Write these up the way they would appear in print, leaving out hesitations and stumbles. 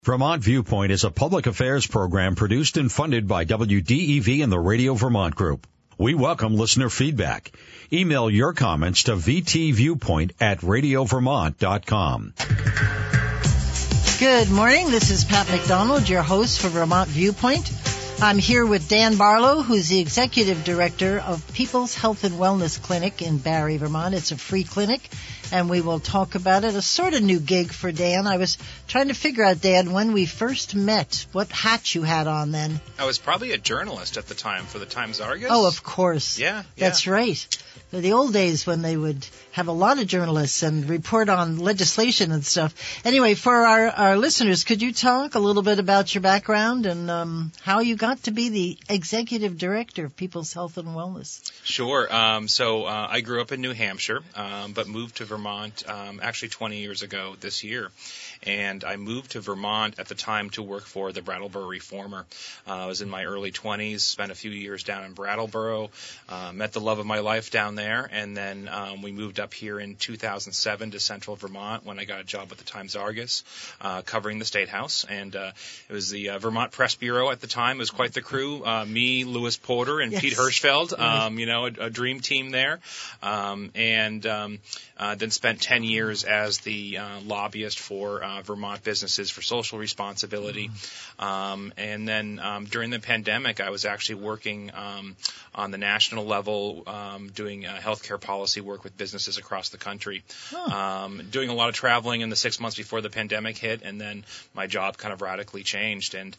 Vermont Viewpoint is a public affairs program produced and funded by WDEV and the Radio Vermont Group. We welcome listener feedback. Email your comments to vtviewpoint@radiovermont.com. Good morning. This is Pat McDonald, your host for Vermont Viewpoint. I'm here with Dan Barlow, who's the Executive Director of People's Health and Wellness Clinic in Barre, Vermont. It's a free clinic, and we will talk about it. A sort of new gig for Dan. I was trying to figure out, Dan, when we first met, what hat you had on then. I was probably a journalist at the time for the Times-Argus. Oh, of course. Yeah. That's right. The old days when they would have a lot of journalists and report on legislation and stuff. Anyway, for our listeners, could you talk a little bit about your background and how you got to be the Executive Director of People's Health and Wellness? Sure. So I grew up in New Hampshire, but moved to Vermont actually 20 years ago this year. And I moved to Vermont at the time to work for the Brattleboro Reformer. I was in my early 20s, spent a few years down in Brattleboro, met the love of my life down there, and then we moved up here in 2007 to Central Vermont when I got a job with the Times-Argus, covering the State House. And it was the Vermont Press Bureau at the time. It was quite the crew. Me, Lewis Porter, and Pete Hirschfeld, a dream team there. Then spent 10 years as the lobbyist for Vermont businesses for social responsibility. And then during the pandemic, I was actually working on the national level, doing healthcare policy work with businesses across the country, doing a lot of traveling in the 6 months before the pandemic hit, and then my job kind of radically changed. And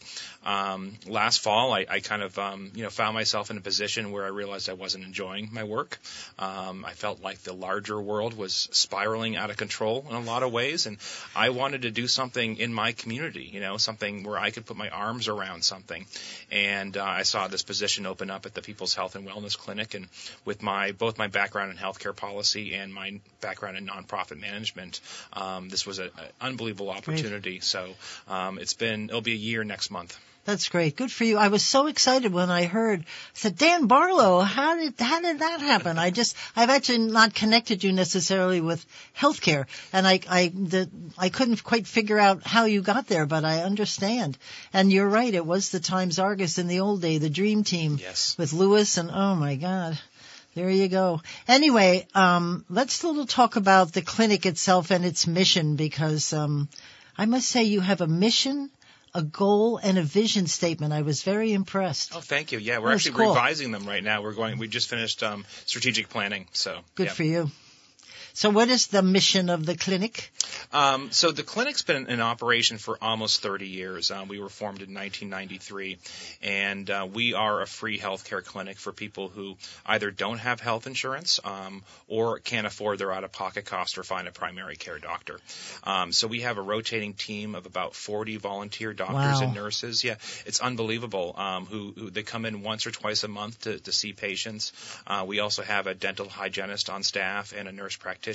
last fall, I kind of found myself in a position where I realized I wasn't enjoying my work. I felt like the larger world was spiraling out of control in a lot of ways, and I wanted to do something in my community, something where I could put my arms around something. And I saw this position open up at the People's Health and Wellness Clinic, and with both my background in healthcare policy and my background in nonprofit management, this was an unbelievable opportunity. Great. So it'll be a year next month. That's great. Good for you. I was so excited when I heard. I said, Dan Barlow, how did that happen? I've actually not connected you necessarily with healthcare, and I couldn't quite figure out how you got there, but I understand. And you're right. It was the Times-Argus in the old day, the Dream Team. Yes. With Lewis, and oh my God. There you go. Anyway, let's talk about the clinic itself and its mission, because I must say you have a mission, a goal, and a vision statement. I was very impressed. Oh, thank you. Yeah, we're actually revising them right now. We just finished strategic planning. So good for you. So what is the mission of the clinic? So the clinic's been in operation for almost 30 years. We were formed in 1993, and we are a free healthcare clinic for people who either don't have health insurance or can't afford their out-of-pocket cost or find a primary care doctor. So we have a rotating team of about 40 volunteer doctors and nurses. Yeah, it's unbelievable. Who they come in once or twice a month to see patients. We also have a dental hygienist on staff and a nurse practitioner.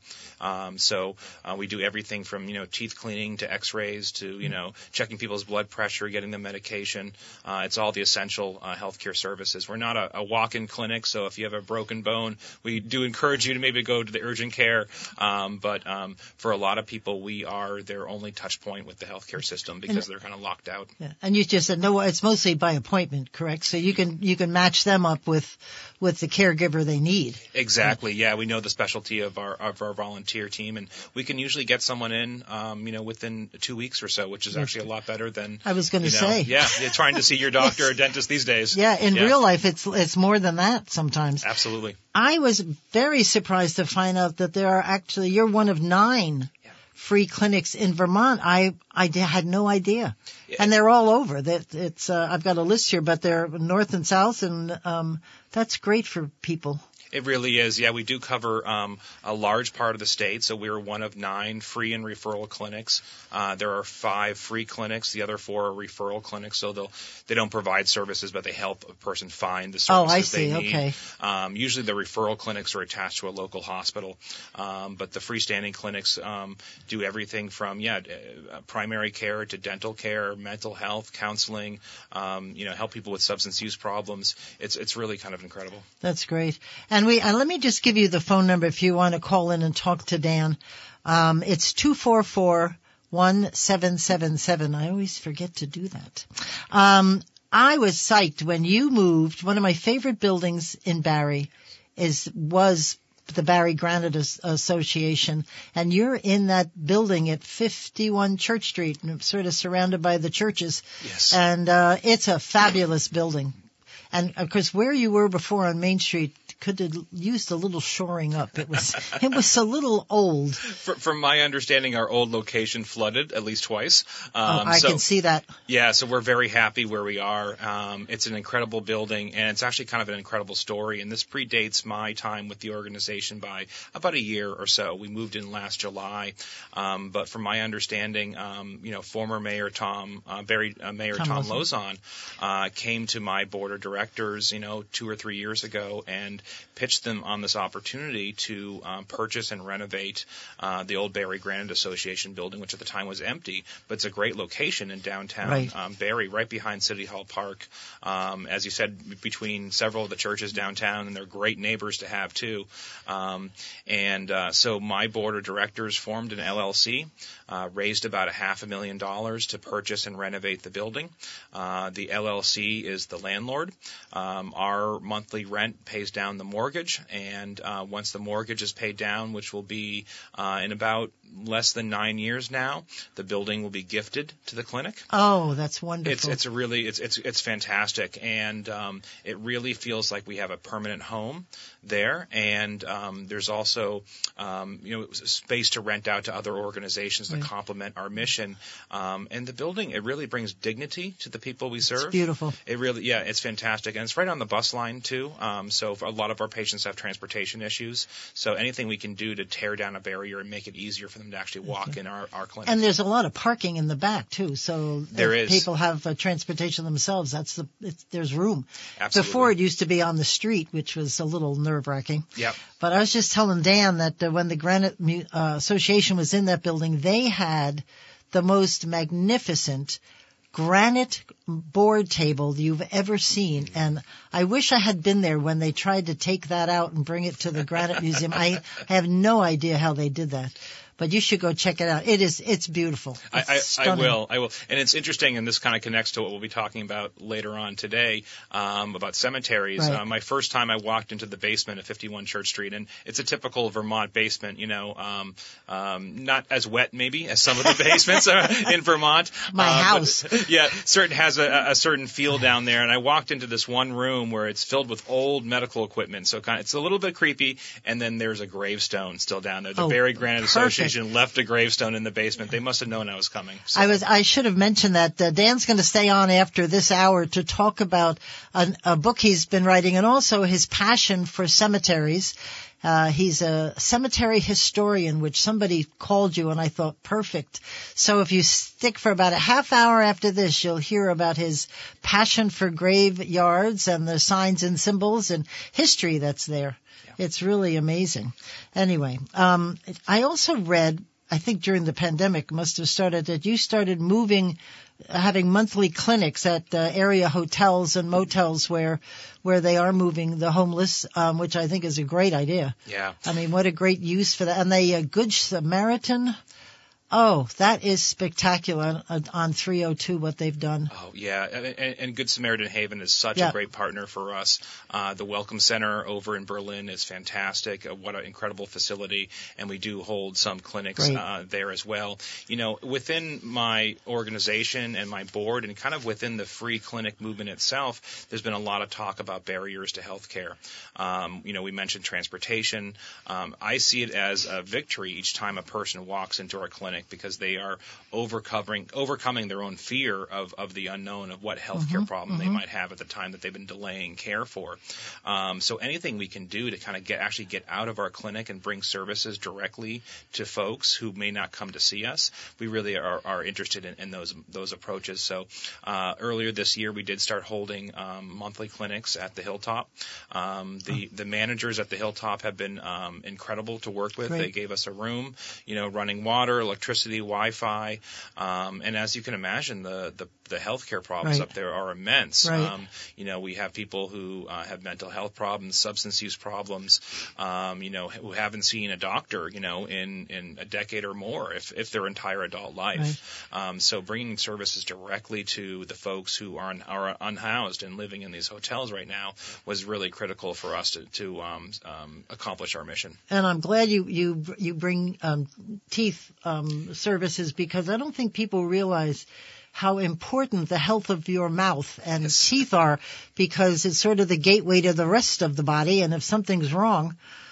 So we do everything from teeth cleaning to X-rays to checking people's blood pressure, getting them medication. It's all the essential healthcare services. We're not a walk-in clinic, so if you have a broken bone, we do encourage you to maybe go to the urgent care. But for a lot of people, we are their only touch point with the healthcare system because they're kind of locked out. Yeah. And you just said no, it's mostly by appointment, correct? So you can match them up with the caregiver they need. Exactly. Yeah, we know the specialty of our volunteer team, and we can usually get someone in, within 2 weeks or so, which is actually a lot better than I was going to say. Yeah, trying to see your doctor or dentist these days. Yeah, in real life, it's more than that sometimes. Absolutely. I was very surprised to find out that you're one of 9 free clinics in Vermont. I had no idea. Yeah. And they're all over. I've got a list here, but they're north and south, and that's great for people. It really is. Yeah, we do cover a large part of the state, so we're one of 9 free and referral clinics. There are 5 free clinics. The other 4 are referral clinics, so they don't provide services, but they help a person find the services they need. Oh, I see. Okay. Usually the referral clinics are attached to a local hospital, but the freestanding clinics do everything from primary care to dental care, mental health, counseling, help people with substance use problems. It's really kind of incredible. That's great. And let me just give you the phone number if you want to call in and talk to Dan. It's 244 1777. I always forget to do that. I was psyched when you moved. One of my favorite buildings in Barre was the Barre Granite Association, and you're in that building at 51 Church Street, sort of surrounded by the churches. Yes. And it's a fabulous building. And of course, where you were before on Main Street could have used a little shoring up. It was a little old. From my understanding, our old location flooded at least twice. I can see that. Yeah, so we're very happy where we are. It's an incredible building, and it's actually kind of an incredible story. And this predates my time with the organization by about a year or so. We moved in last July, but from my understanding, former Mayor Tom Lauzon came to my board of directors, 2 or 3 years ago, and pitched them on this opportunity to purchase and renovate the old Barre Granite Association building, which at the time was empty, but it's a great location in downtown Barre, right behind City Hall Park. As you said, between several of the churches downtown, and they're great neighbors to have too. So my board of directors formed an LLC, raised about $500,000 to purchase and renovate the building. The LLC is the landlord. Our monthly rent pays down the mortgage, and once the mortgage is paid down, which will be in about less than 9 years now, the building will be gifted to the clinic. Oh, that's wonderful. It's fantastic, and it really feels like we have a permanent home there, and there's also space to rent out to other organizations that complement our mission. And the building, it really brings dignity to the people we serve. It's beautiful. It's fantastic, and it's right on the bus line too. So a lot of our patients have transportation issues. So anything we can do to tear down a barrier and make it easier for them to actually walk in our clinic. And there's a lot of parking in the back too. So if people have transportation themselves, there's room. Absolutely. Before it used to be on the street, which was a little nerve-wracking. Yep. But I was just telling Dan that when the Granite Association was in that building, they had the most magnificent granite board table you've ever seen. And I wish I had been there when they tried to take that out and bring it to the Granite Museum. I have no idea how they did that. But you should go check it out. It's beautiful. I will. And it's interesting, and this kind of connects to what we'll be talking about later on today, about cemeteries. Right. My first time I walked into the basement of 51 Church Street, and it's a typical Vermont basement, not as wet maybe as some of the basements in Vermont. My house. But, has a certain feel down there. And I walked into this one room where it's filled with old medical equipment. So it's a little bit creepy. And then there's a gravestone still down there. The Barre Granite Association left a gravestone in the basement. They must have known I was coming. So. I should have mentioned that Dan's going to stay on after this hour to talk about a book he's been writing and also his passion for cemeteries. He's a cemetery historian, which somebody called you, and I thought perfect. So if you stick for about a half hour after this, you'll hear about his passion for graveyards and the signs and symbols and history that's there. It's really amazing. Anyway, I also read, I think during the pandemic must have started, that you started having monthly clinics at area hotels and motels where they are moving the homeless, which I think is a great idea. Yeah. I mean, what a great use for that. And the Good Samaritan. Oh, that is spectacular on 302, what they've done. Oh, yeah. And Good Samaritan Haven is such a great partner for us. The Welcome Center over in Berlin is fantastic. What an incredible facility. And we do hold some clinics there as well. Within my organization and my board and kind of within the free clinic movement itself, there's been a lot of talk about barriers to healthcare. We mentioned transportation. I see it as a victory each time a person walks into our clinic, because they are overcoming their own fear of the unknown of what healthcare problem they might have at the time that they've been delaying care for. So anything we can do to kind of get out of our clinic and bring services directly to folks who may not come to see us, we really are interested in those approaches. So earlier this year, we did start holding monthly clinics at the Hilltop. The managers at the Hilltop have been incredible to work with. Great. They gave us a room, running water, electricity, electricity, Wi-Fi, and as you can imagine, the healthcare problems up there are immense. Right. We have people who have mental health problems, substance use problems, who haven't seen a doctor, in a decade or more, if their entire adult life. Right. So bringing services directly to the folks who are unhoused and living in these hotels right now was really critical for us to accomplish our mission. And I'm glad you bring teeth services, because I don't think people realize how important the health of your mouth and teeth are, because it's sort of the gateway to the rest of the body, and if something's wrong,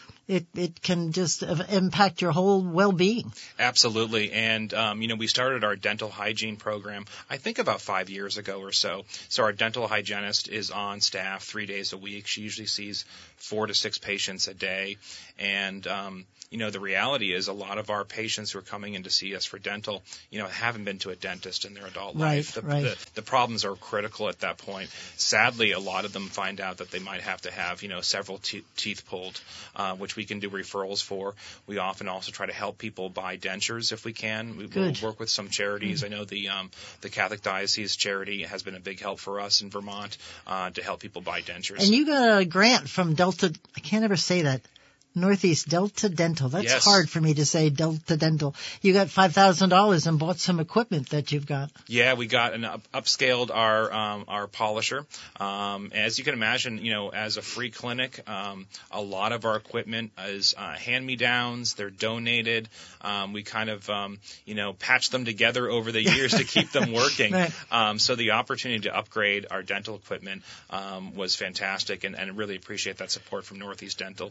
it can just impact your whole well-being. Absolutely. And, we started our dental hygiene program, I think about 5 years ago or so. So our dental hygienist is on staff 3 days a week. She usually sees 4 to 6 patients a day. And, the reality is a lot of our patients who are coming in to see us for dental, haven't been to a dentist in their adult life. The problems are critical at that point. Sadly, a lot of them find out that they might have to have, several teeth pulled, which we can do referrals for. We often also try to help people buy dentures if we can. We'll work with some charities. I know the Catholic Diocese Charity has been a big help for us in Vermont to help people buy dentures. And you got a grant from Delta, I can't ever say that, Northeast Delta Dental. That's hard for me to say, Delta Dental. You got $5,000 and bought some equipment that you've got. Yeah, we got an upscaled our polisher. As you can imagine, as a free clinic, a lot of our equipment is hand-me-downs. They're donated. We kind of, patch them together over the years to keep them working. Right. So the opportunity to upgrade our dental equipment was fantastic, and I really appreciate that support from Northeast Dental.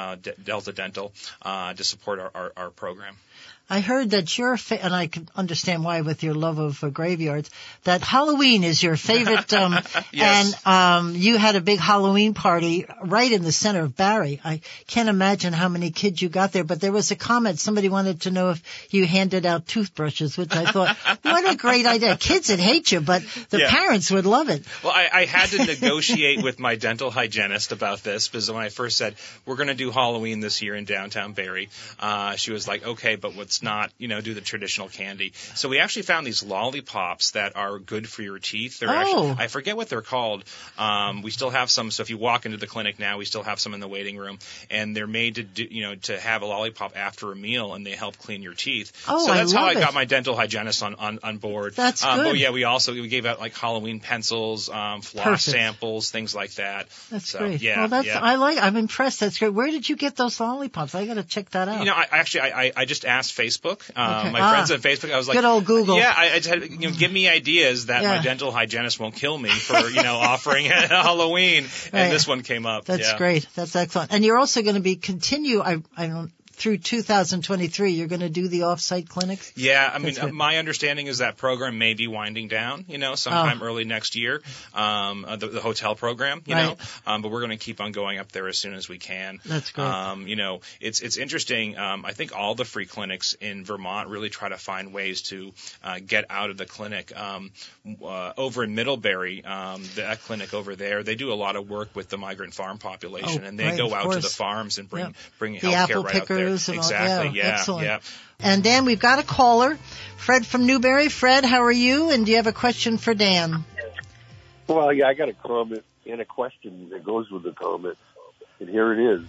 Delta Dental to support our program. I heard that and I can understand why with your love of graveyards, that Halloween is your favorite, yes. And you had a big Halloween party right in the center of Barrie. I can't imagine how many kids you got there, but there was a comment, somebody wanted to know if you handed out toothbrushes, which I thought, what a great idea. Kids would hate you, but the parents would love it. Well, I had to negotiate with my dental hygienist about this, because when I first said, we're going to do Halloween this year in downtown Barrie, she was like, okay, but let's not, do the traditional candy. So we actually found these lollipops that are good for your teeth. They're actually, I forget what they're called. We still have some. So if you walk into the clinic now, we still have some in the waiting room, and they're made to do, to have a lollipop after a meal, and they help clean your teeth. Oh, so that's how I got my dental hygienist on board. That's good. But yeah, we gave out like Halloween pencils, floss samples, things like that. That's so, great. Yeah, well, I'm impressed. That's great. Where did you get those lollipops? I got to check that out. I just asked Facebook. My friends on Facebook, I was like, good old Google. Yeah, I just had, give me ideas that my dental hygienist won't kill me for, offering Halloween. And this one came up. That's great. That's excellent. And you're also going to be through 2023, you're going to do the off-site clinics? Yeah, I mean, my understanding is that program may be winding down, sometime early next year, the hotel program, know, but we're going to keep on going up there as soon as we can. That's great. It's interesting. I think all the free clinics in Vermont really try to find ways to get out of the clinic. Over in Middlebury, that clinic over there, they do a lot of work with the migrant farm population, and they go out to the farms and bring health care right out there. Exactly. Excellent. Yeah. And Dan, we've got a caller, Fred from Newberry. Fred, how are you? And do you have a question for Dan? Well, yeah, I got a comment and a question that goes with the comment, and here it is.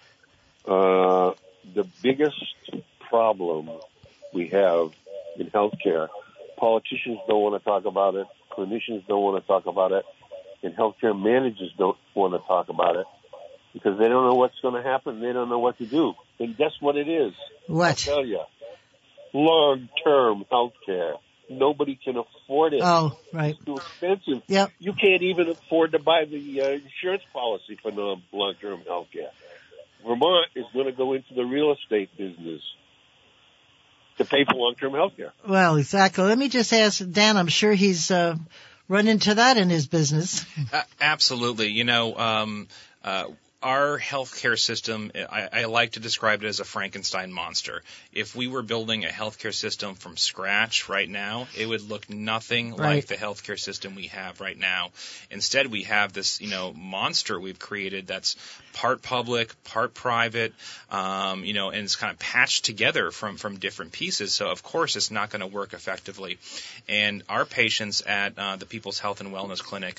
The biggest problem we have in healthcare, politicians don't want to talk about it, clinicians don't want to talk about it, and healthcare managers don't want to talk about it because they don't know what's going to happen. They don't know what to do. And guess what it is? What? I'll tell you. Long-term health care. Nobody can afford it. Oh, right. It's too expensive. Yep. You can't even afford to buy the insurance policy for long-term health care. Vermont is going to go into the real estate business to pay for long-term health care. Well, exactly. Let me just ask Dan, I'm sure he's run into that in his business. Absolutely. our healthcare system, I like to describe it as a Frankenstein monster. If we were building a healthcare system from scratch right now, it would look nothing like the healthcare system we have right now. Instead, we have this, monster we've created that's part public, part private, and it's kind of patched together from different pieces. So, of course, it's not going to work effectively. And our patients at the People's Health and Wellness Clinic,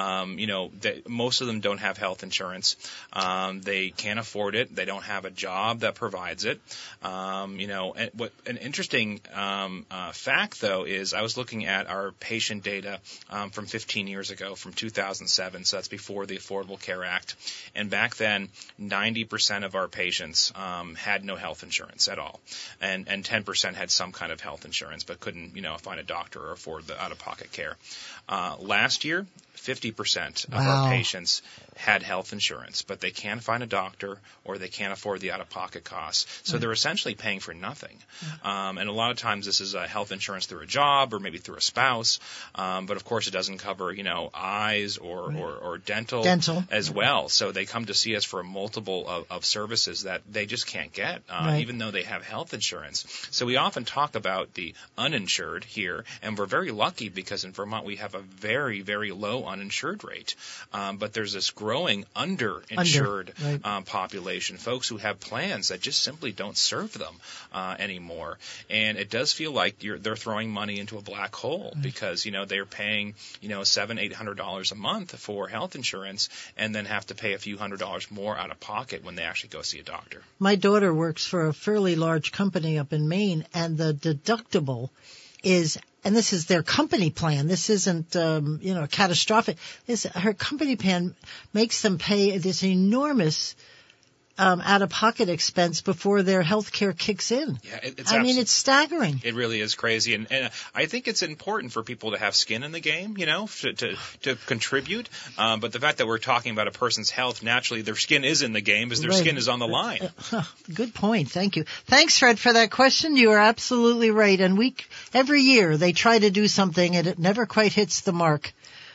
most of them don't have health insurance. They can't afford it. They don't have a job that provides it. And what an interesting fact, though, is I was looking at our patient data from 15 years ago, from 2007, so that's before the Affordable Care Act. And back then, 90% of our patients had no health insurance at all, and 10% had some kind of health insurance but couldn't, find a doctor or afford the out-of-pocket care. Last year, 50% of our patients had health insurance, but they can't find a doctor or they can't afford the out-of-pocket costs. So they're essentially paying for nothing. And a lot of times this is a health insurance through a job or maybe through a spouse. But of course it doesn't cover, eyes or dental as well. So they come to see us for a multiple of services that they just can't get, even though they have health insurance. So we often talk about the uninsured here, and we're very lucky because in Vermont we have a very, very low uninsured rate. But there's this growing underinsured population, folks who have plans that just simply don't serve them anymore. And it does feel like they're throwing money into a black hole because, they're paying, $700-800 a month for health insurance and then have to pay a few $100s more out of pocket when they actually go see a doctor. My daughter works for a fairly large company up in Maine, and the deductible is, and this is their company plan. This isn't, catastrophic. Her company plan makes them pay this enormous out-of-pocket expense before their health care kicks in. Yeah, it's staggering. It really is crazy. And I think it's important for people to have skin in the game, to contribute. But the fact that we're talking about a person's health, naturally their skin is in the game because their skin is on the line. Good point. Thank you. Thanks, Fred, for that question. You are absolutely right. And every year they try to do something and it never quite hits the mark.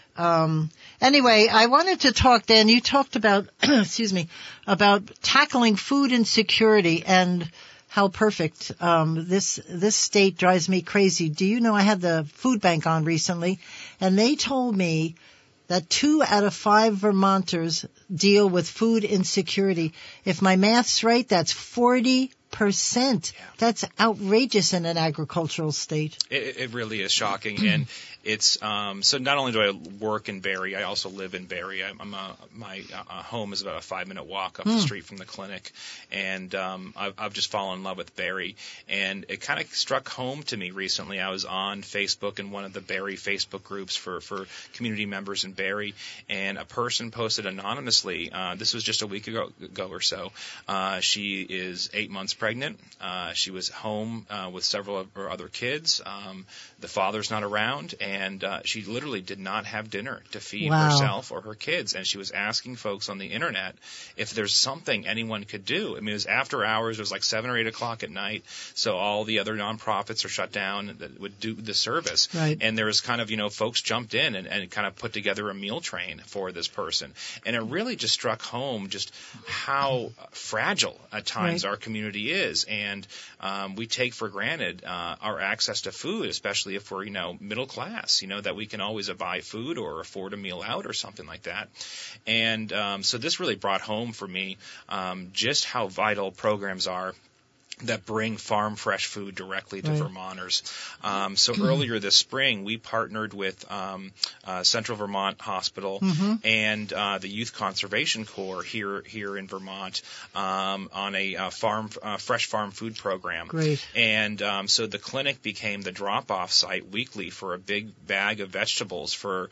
Anyway, I wanted to talk, Dan, you talked about, about tackling food insecurity and how perfect. This state drives me crazy. Do you know I had the food bank on recently, and they told me that 2 out of 5 Vermonters deal with food insecurity. If my math's right, that's 40%. That's outrageous in an agricultural state. It really is shocking. And it's so not only do I work in Barrie, I also live in Barrie. My home is about a 5-minute walk up the street from the clinic, and I've just fallen in love with Barrie. And it kind of struck home to me recently. I was on Facebook in one of the Barrie Facebook groups for community members in Barrie, and a person posted anonymously. This was just a week ago or so. She is 8 months pregnant. She was home with several of her other kids. The father's not around, and she literally did not have dinner to feed herself or her kids. And she was asking folks on the internet if there's something anyone could do. I mean, it was after hours. It was like 7 or 8 o'clock at night. So all the other nonprofits are shut down that would do the service. Right. And there was kind of, folks jumped in and kind of put together a meal train for this person. And it really just struck home just how fragile at times our community is. And we take for granted our access to food, especially if we're, middle class, that we can always buy food or afford a meal out or something like that. And so this really brought home for me just how vital programs are that bring farm fresh food directly to Vermonters. So earlier this spring, we partnered with Central Vermont Hospital and the Youth Conservation Corps here in Vermont on a fresh farm food program. Great. And so the clinic became the drop-off site weekly for a big bag of vegetables for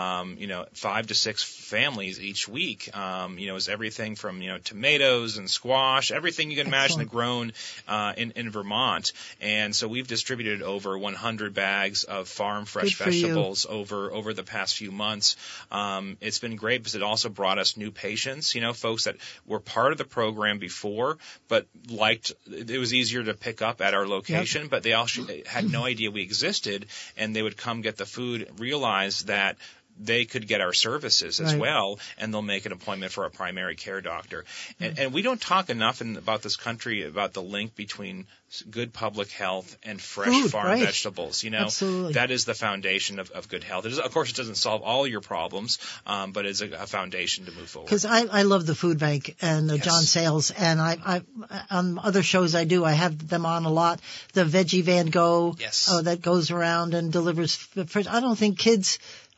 5 to 6 families each week. It was everything from tomatoes and squash, everything you can imagine grown in Vermont. And so we've distributed over 100 bags of farm fresh vegetables over the past few months. It's been great because it also brought us new patients, folks that were part of the program before, but it was easier to pick up at our location, but they also had no idea we existed, and they would come get the food, realize that they could get our services as Right. well, and they'll make an appointment for a primary care doctor. And we don't talk enough about this country about the link between good public health and fresh Food, farm right. vegetables. You know, Absolutely. that is the foundation of good health. Of course, it doesn't solve all your problems, but it's a foundation to move forward. Because I love the food bank and Yes. John Sayles, and I on other shows I do, I have them on a lot. The Veggie Van Go, Yes. that goes around and delivers. I don't think kids,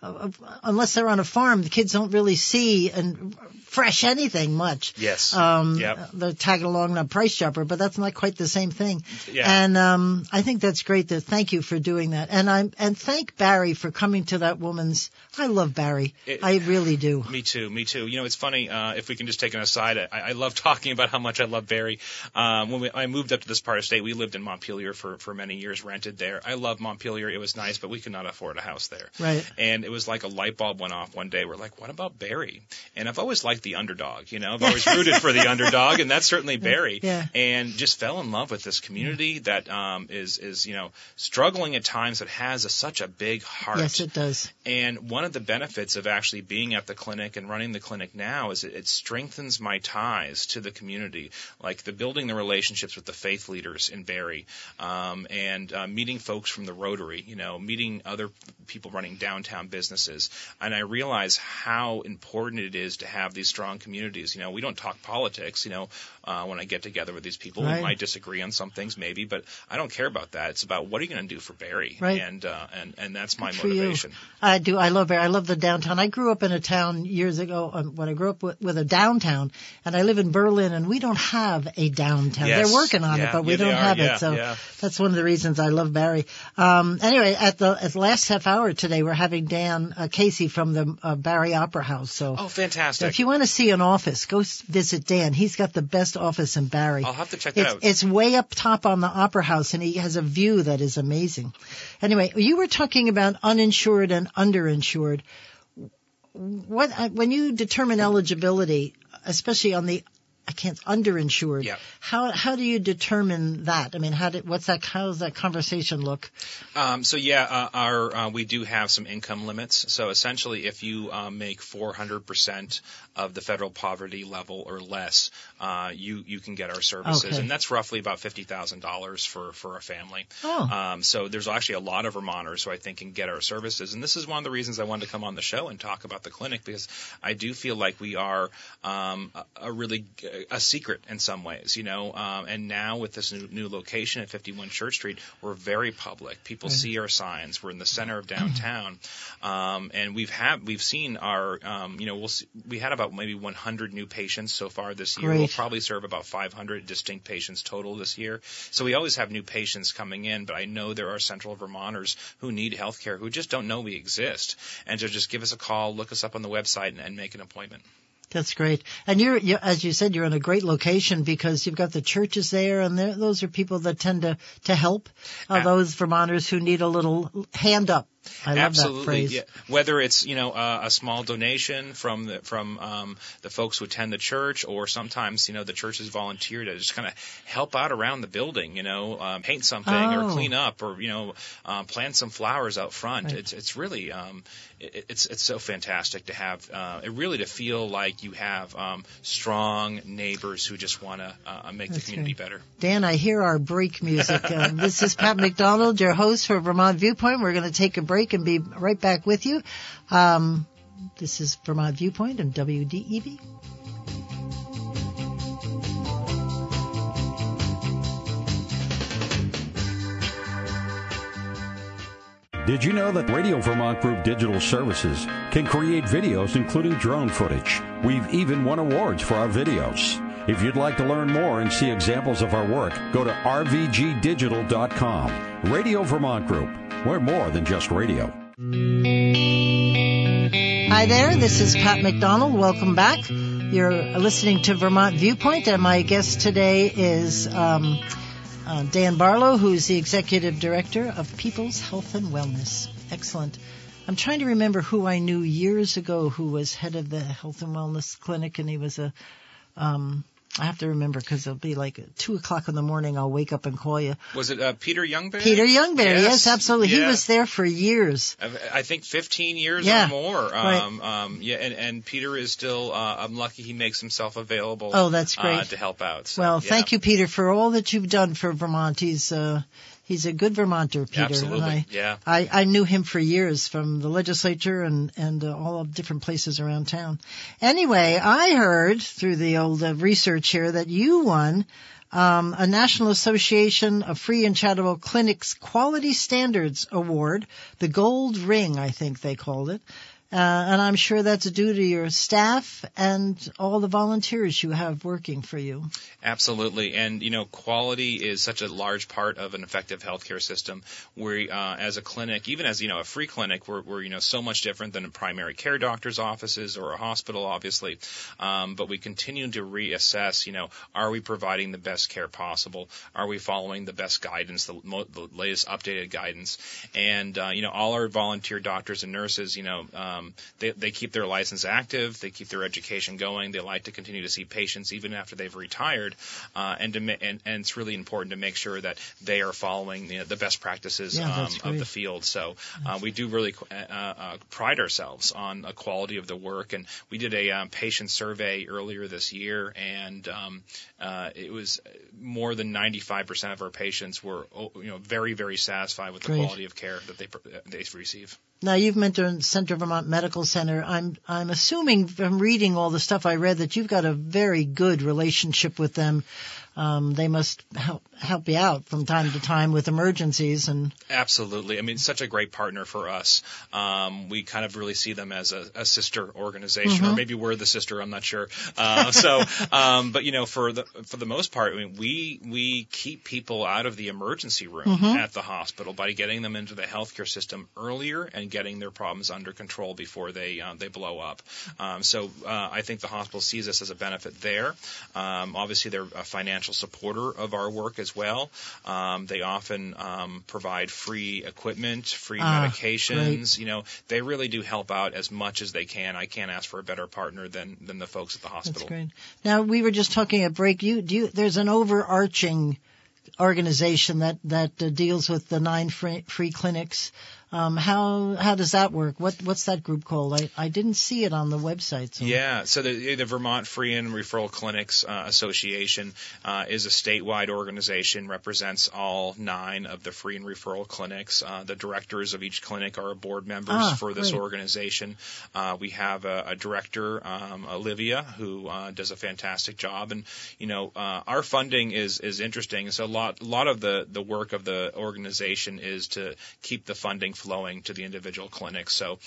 unless they're on a farm, the kids don't really see and fresh anything much. Yes. Yep. They're tagging along on a Price Chopper, but that's not quite the same thing. Yeah. And I think that's great. Thank you for doing that, and thank Barry for coming to that woman's. I love Barry. I really do. Me too. You know, it's funny, if we can just take an aside, I love talking about how much I love Barry. When I moved up to this part of state, we lived in Montpelier for many years, rented there. I love Montpelier. It was nice, but we could not afford a house there. Right. And it was like a light bulb went off one day. We're like, what about Barry? And I've always liked the underdog, you know. I've always rooted for the underdog, and that's certainly Barry. Yeah. And just fell in love with this community that is, you know, struggling at times, but has such a big heart. Yes, it does. And one of the benefits of actually being at the clinic and running the clinic now is it strengthens my ties to the community, like building the relationships with the faith leaders in Barrie, and meeting folks from the Rotary, you know, meeting other people running downtown businesses. And I realize how important it is to have these strong communities. You know, we don't talk politics, you know, when I get together with these people. Right. We might disagree on some things maybe, but I don't care about that. It's about what are you going to do for Barrie? Right. And that's my For motivation. You. I do. I love Barrie. I love the downtown. I grew up in a town years ago when I grew up with a downtown, and I live in Berlin, and we don't have a downtown. Yes. They're working on it, but we don't have it. So that's one of the reasons I love Barrie. Anyway, at the last half hour today, we're having Dan Casey from the Barrie Opera House. So, fantastic. if you want to see an office, go visit Dan. He's got the best office in Barrie. I'll have to check that out. It's way up top on the Opera House, and he has a view that is amazing. Anyway, you were talking about uninsured and underinsured. When you determine eligibility, especially on the underinsured, yeah. How do you determine that? I mean, how does that conversation look? We do have some income limits. So essentially, if you make 400% of the federal poverty level or less, you can get our services, okay. And that's roughly about $50,000 for a family. Oh. So there's actually a lot of Vermonters who I think can get our services, and this is one of the reasons I wanted to come on the show and talk about the clinic, because I do feel like we are a secret in some ways, you know. And now with this new location at 51 Church Street, we're very public. People see our signs. We're in the center of downtown, and we've seen our, we had about maybe 100 new patients so far this year. Great. We'll probably serve about 500 distinct patients total this year. So we always have new patients coming in, but I know there are Central Vermonters who need health care who just don't know we exist. And so just give us a call, look us up on the website, and make an appointment. That's great. And you're, as you said, you're in a great location because you've got the churches there, and those are people that tend to help those Vermonters who need a little hand up. I love Absolutely. that phrase. Yeah. Whether it's a small donation from the folks who attend the church, or sometimes the churches volunteer to just kind of help out around the building, paint something or clean up, or plant some flowers out front. Right. It's really it's so fantastic to have to feel like you have strong neighbors who just want to make the community better. Dan, I hear our break music. This is Pat McDonald, your host for Vermont Viewpoint. We're going to take a break and be right back with you. This is Vermont Viewpoint and WDEV. Did you know that Radio Vermont Group Digital Services can create videos including drone footage? We've even won awards for our videos. If you'd like to learn more and see examples of our work, go to rvgdigital.com. Radio Vermont Group. We're more than just radio. Hi there, this is Pat McDonald. Welcome back. You're listening to Vermont Viewpoint, and my guest today is Dan Barlow, who's the Executive Director of People's Health and Wellness. Excellent. I'm trying to remember who I knew years ago who was head of the Health and Wellness Clinic, and he was I have to remember because it'll be like 2:00 in the morning. I'll wake up and call you. Was it Peter Youngberry? Peter Youngberry, yes, absolutely. Yeah. He was there for years. I think 15 years Yeah. or more. Right. And Peter is still. I'm lucky he makes himself available. Oh, that's great. To help out. So, Well, yeah. thank you, Peter, for all that you've done for Vermont. He's a good Vermonter, Peter. Absolutely. And I knew him for years from the legislature and all of different places around town. Anyway, I heard through the old research here that you won a National Association of Free and Charitable Clinics Quality Standards Award, the Gold Ring, I think they called it. And I'm sure that's due to your staff and all the volunteers you have working for you. Absolutely. And, quality is such a large part of an effective healthcare system. We, as a clinic, even as, a free clinic, we're so much different than a primary care doctor's offices or a hospital, obviously. But we continue to reassess, are we providing the best care possible? Are we following the best guidance, the latest updated guidance? And, all our volunteer doctors and nurses, they keep their license active. They keep their education going. They like to continue to see patients even after they've retired. And it's really important to make sure that they are following the best practices of the field. So we do really pride ourselves on the quality of the work. And we did a patient survey earlier this year, and it was more than 95% of our patients were very, very satisfied with the quality of care that they receive. Now, you've mentioned Central Vermont Medical Center. I'm assuming from reading all the stuff I read that you've got a very good relationship with them. They must help you out from time to time with emergencies. And absolutely. I mean, such a great partner for us. We kind of really see them as a sister organization, or maybe we're the sister. I'm not sure. But for the most part, I mean, we keep people out of the emergency room at the hospital by getting them into the healthcare system earlier and getting their problems under control before they blow up. I think the hospital sees us as a benefit there. Obviously, they're a financial supporter of our work as well. They often provide free equipment, free medications. Great. They really do help out as much as they can. I can't ask for a better partner than the folks at the hospital. That's great. Now, we were just talking at break. There's an overarching organization that deals with the 9 free clinics. How does that work? What's that group called? I didn't see it on the website. So. Yeah, so the Vermont Free and Referral Clinics Association is a statewide organization, represents all 9 of the free and referral clinics. The directors of each clinic are board members for this organization. We have a director, Olivia, who does a fantastic job. And, our funding is interesting. So a lot of the work of the organization is to keep the funding flowing to the individual clinics. So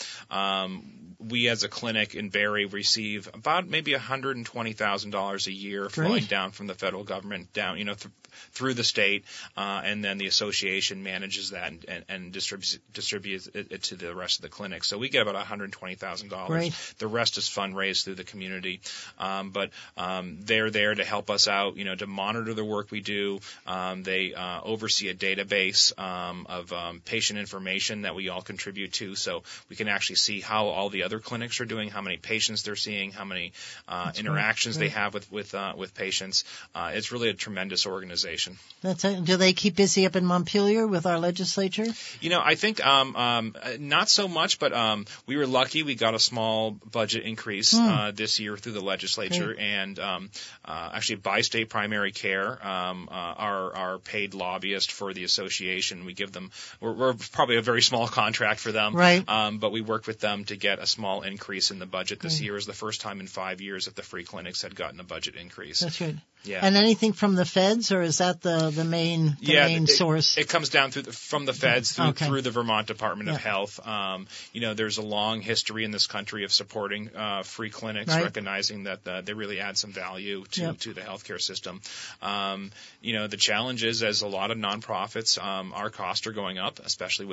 we as a clinic in Barrie receive about maybe $120,000 a year flowing down from the federal government down, through the state, and then the association manages that and distributes it to the rest of the clinics. So we get about $120,000. Right. The rest is fundraised through the community. But they're there to help us out, to monitor the work we do. They oversee a database of patient information that we all contribute to, so we can actually see how all the other clinics are doing, how many patients they're seeing, how many interactions they have with patients. It's really a tremendous organization. That's it. Do they keep busy up in Montpelier with our legislature? I think not so much, but we were lucky. We got a small budget increase this year through the legislature, and actually Bi-State Primary Care, our paid lobbyist for the association. We give them we're probably a very small contract for them, right? But we worked with them to get a small increase in the budget this year. Is the first time in 5 years that the free clinics had gotten a budget increase. That's good. Yeah. And anything from the feds, or is that the main source? It comes down from the feds through the Vermont Department of Health. There's a long history in this country of supporting free clinics, recognizing that they really add some value to the healthcare system. The challenge is, as a lot of nonprofits, our costs are going up, especially with inflation.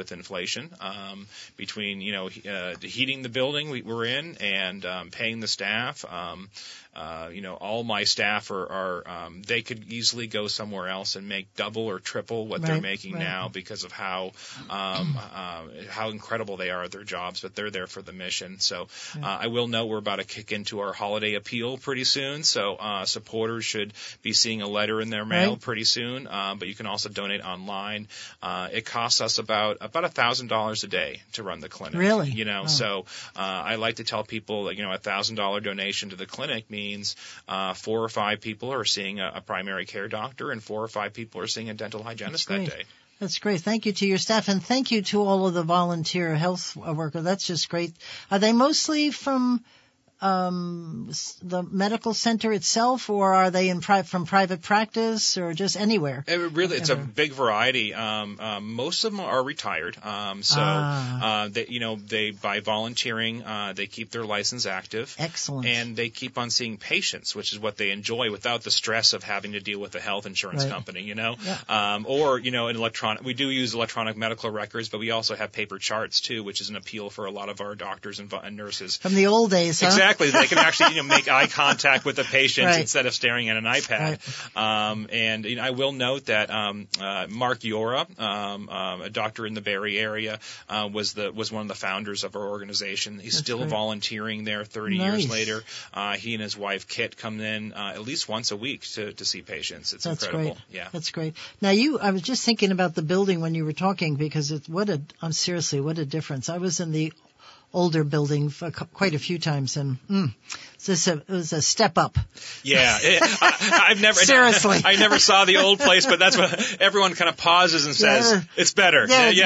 inflation between heating the building we're in and paying the staff. All my staff are they could easily go somewhere else and make double or triple what they're making now because of how incredible they are at their jobs, but they're there for the mission. So I will note we're about to kick into our holiday appeal pretty soon. So supporters should be seeing a letter in their mail pretty soon. But you can also donate online. It costs us about $1,000 a day to run the clinic. Really? So I like to tell people that $1,000 donation to the clinic means 4 or 5 people are seeing a primary care doctor and 4 or 5 people are seeing a dental hygienist that day. That's great. Thank you to your staff, and thank you to all of the volunteer health workers. That's just great. Are they mostly from the medical center itself, or are they from private practice, or just anywhere? It's a big variety. Most of them are retired, they by volunteering they keep their license active. Excellent. And they keep on seeing patients, which is what they enjoy, without the stress of having to deal with a health insurance company. Or in electronic. We do use electronic medical records, but we also have paper charts too, which is an appeal for a lot of our doctors and nurses from the old days. Huh? Exactly. They can actually make eye contact with the patient instead of staring at an iPad. And I will note that Mark Yora, a doctor in the Barrie area, was one of the founders of our organization. He's still volunteering there 30 years later. He and his wife Kit come in at least once a week to see patients. It's incredible. Great. Yeah. That's great. Now I was just thinking about the building when you were talking, because seriously, what a difference. I was in the older building for quite a few times, and it was a step up. Yeah, I've never seriously. I never saw the old place, but that's what everyone kind of pauses and says it's better.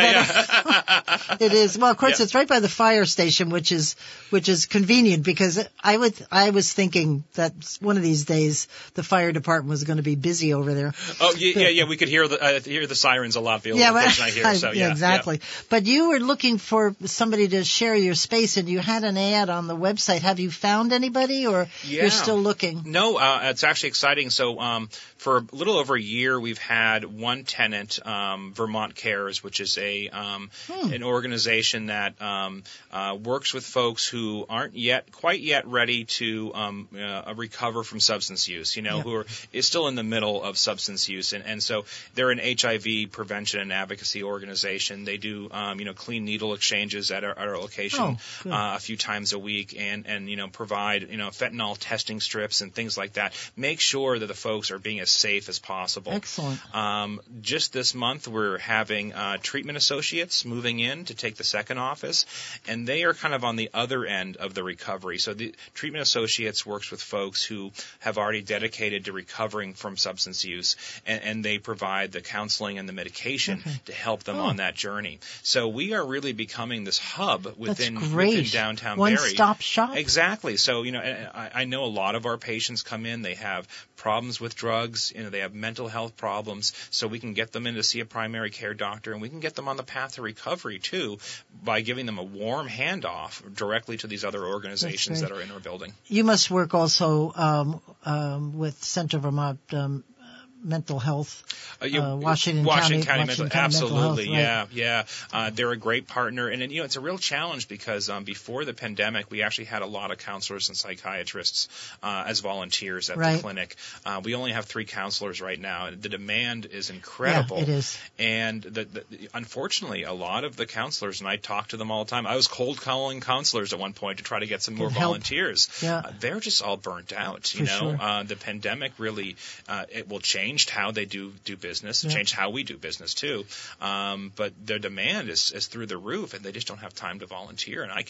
Yeah. It is. Well, of course, it's right by the fire station, which is convenient, because I was thinking that one of these days the fire department was going to be busy over there. Oh yeah. We could hear the sirens a lot. The old person I hear. So exactly. Yeah. But you were looking for somebody to share your space, and you had an ad on the website. Have you found anybody, or you're still looking? No, it's actually exciting. So for a little over a year, we've had one tenant, Vermont Cares, which is an organization that works with folks who aren't quite yet ready to recover from substance use. Who are still in the middle of substance use, and so they're an HIV prevention and advocacy organization. They do clean needle exchanges at our location a few times a week, and provide fentanyl testing strips and things like that. Make sure that the folks are being as safe as possible. Excellent. Just this month, we're having treatment associates moving in to take the second office, and they are kind of on the other end of the recovery. So the treatment associates works with folks who have already dedicated to recovering from substance use, and they provide the counseling and the medication to help them on that journey. So we are really becoming this hub within downtown Barrie. One-stop shop. Exactly. So, I know a lot of our patients come in, they have problems with drugs, they have mental health problems, so we can get them in to see a primary care doctor, and we can get them on the path to recovery, too, by giving them a warm handoff directly to these other organizations that are in our building. You must work also with Center Vermont Mental Health, Washington County absolutely, Mental Health, yeah. They're a great partner, and it's a real challenge because before the pandemic, we actually had a lot of counselors and psychiatrists as volunteers at the clinic. We only have 3 counselors right now, and the demand is incredible. Yeah, it is. And unfortunately, a lot of the counselors, and I talk to them all the time. I was cold calling counselors at one point to try to get some more volunteers. Yeah. They're just all burnt out. Sure. The pandemic really it will change how they do business, change how we do business too. But their demand is through the roof, and they just don't have time to volunteer. And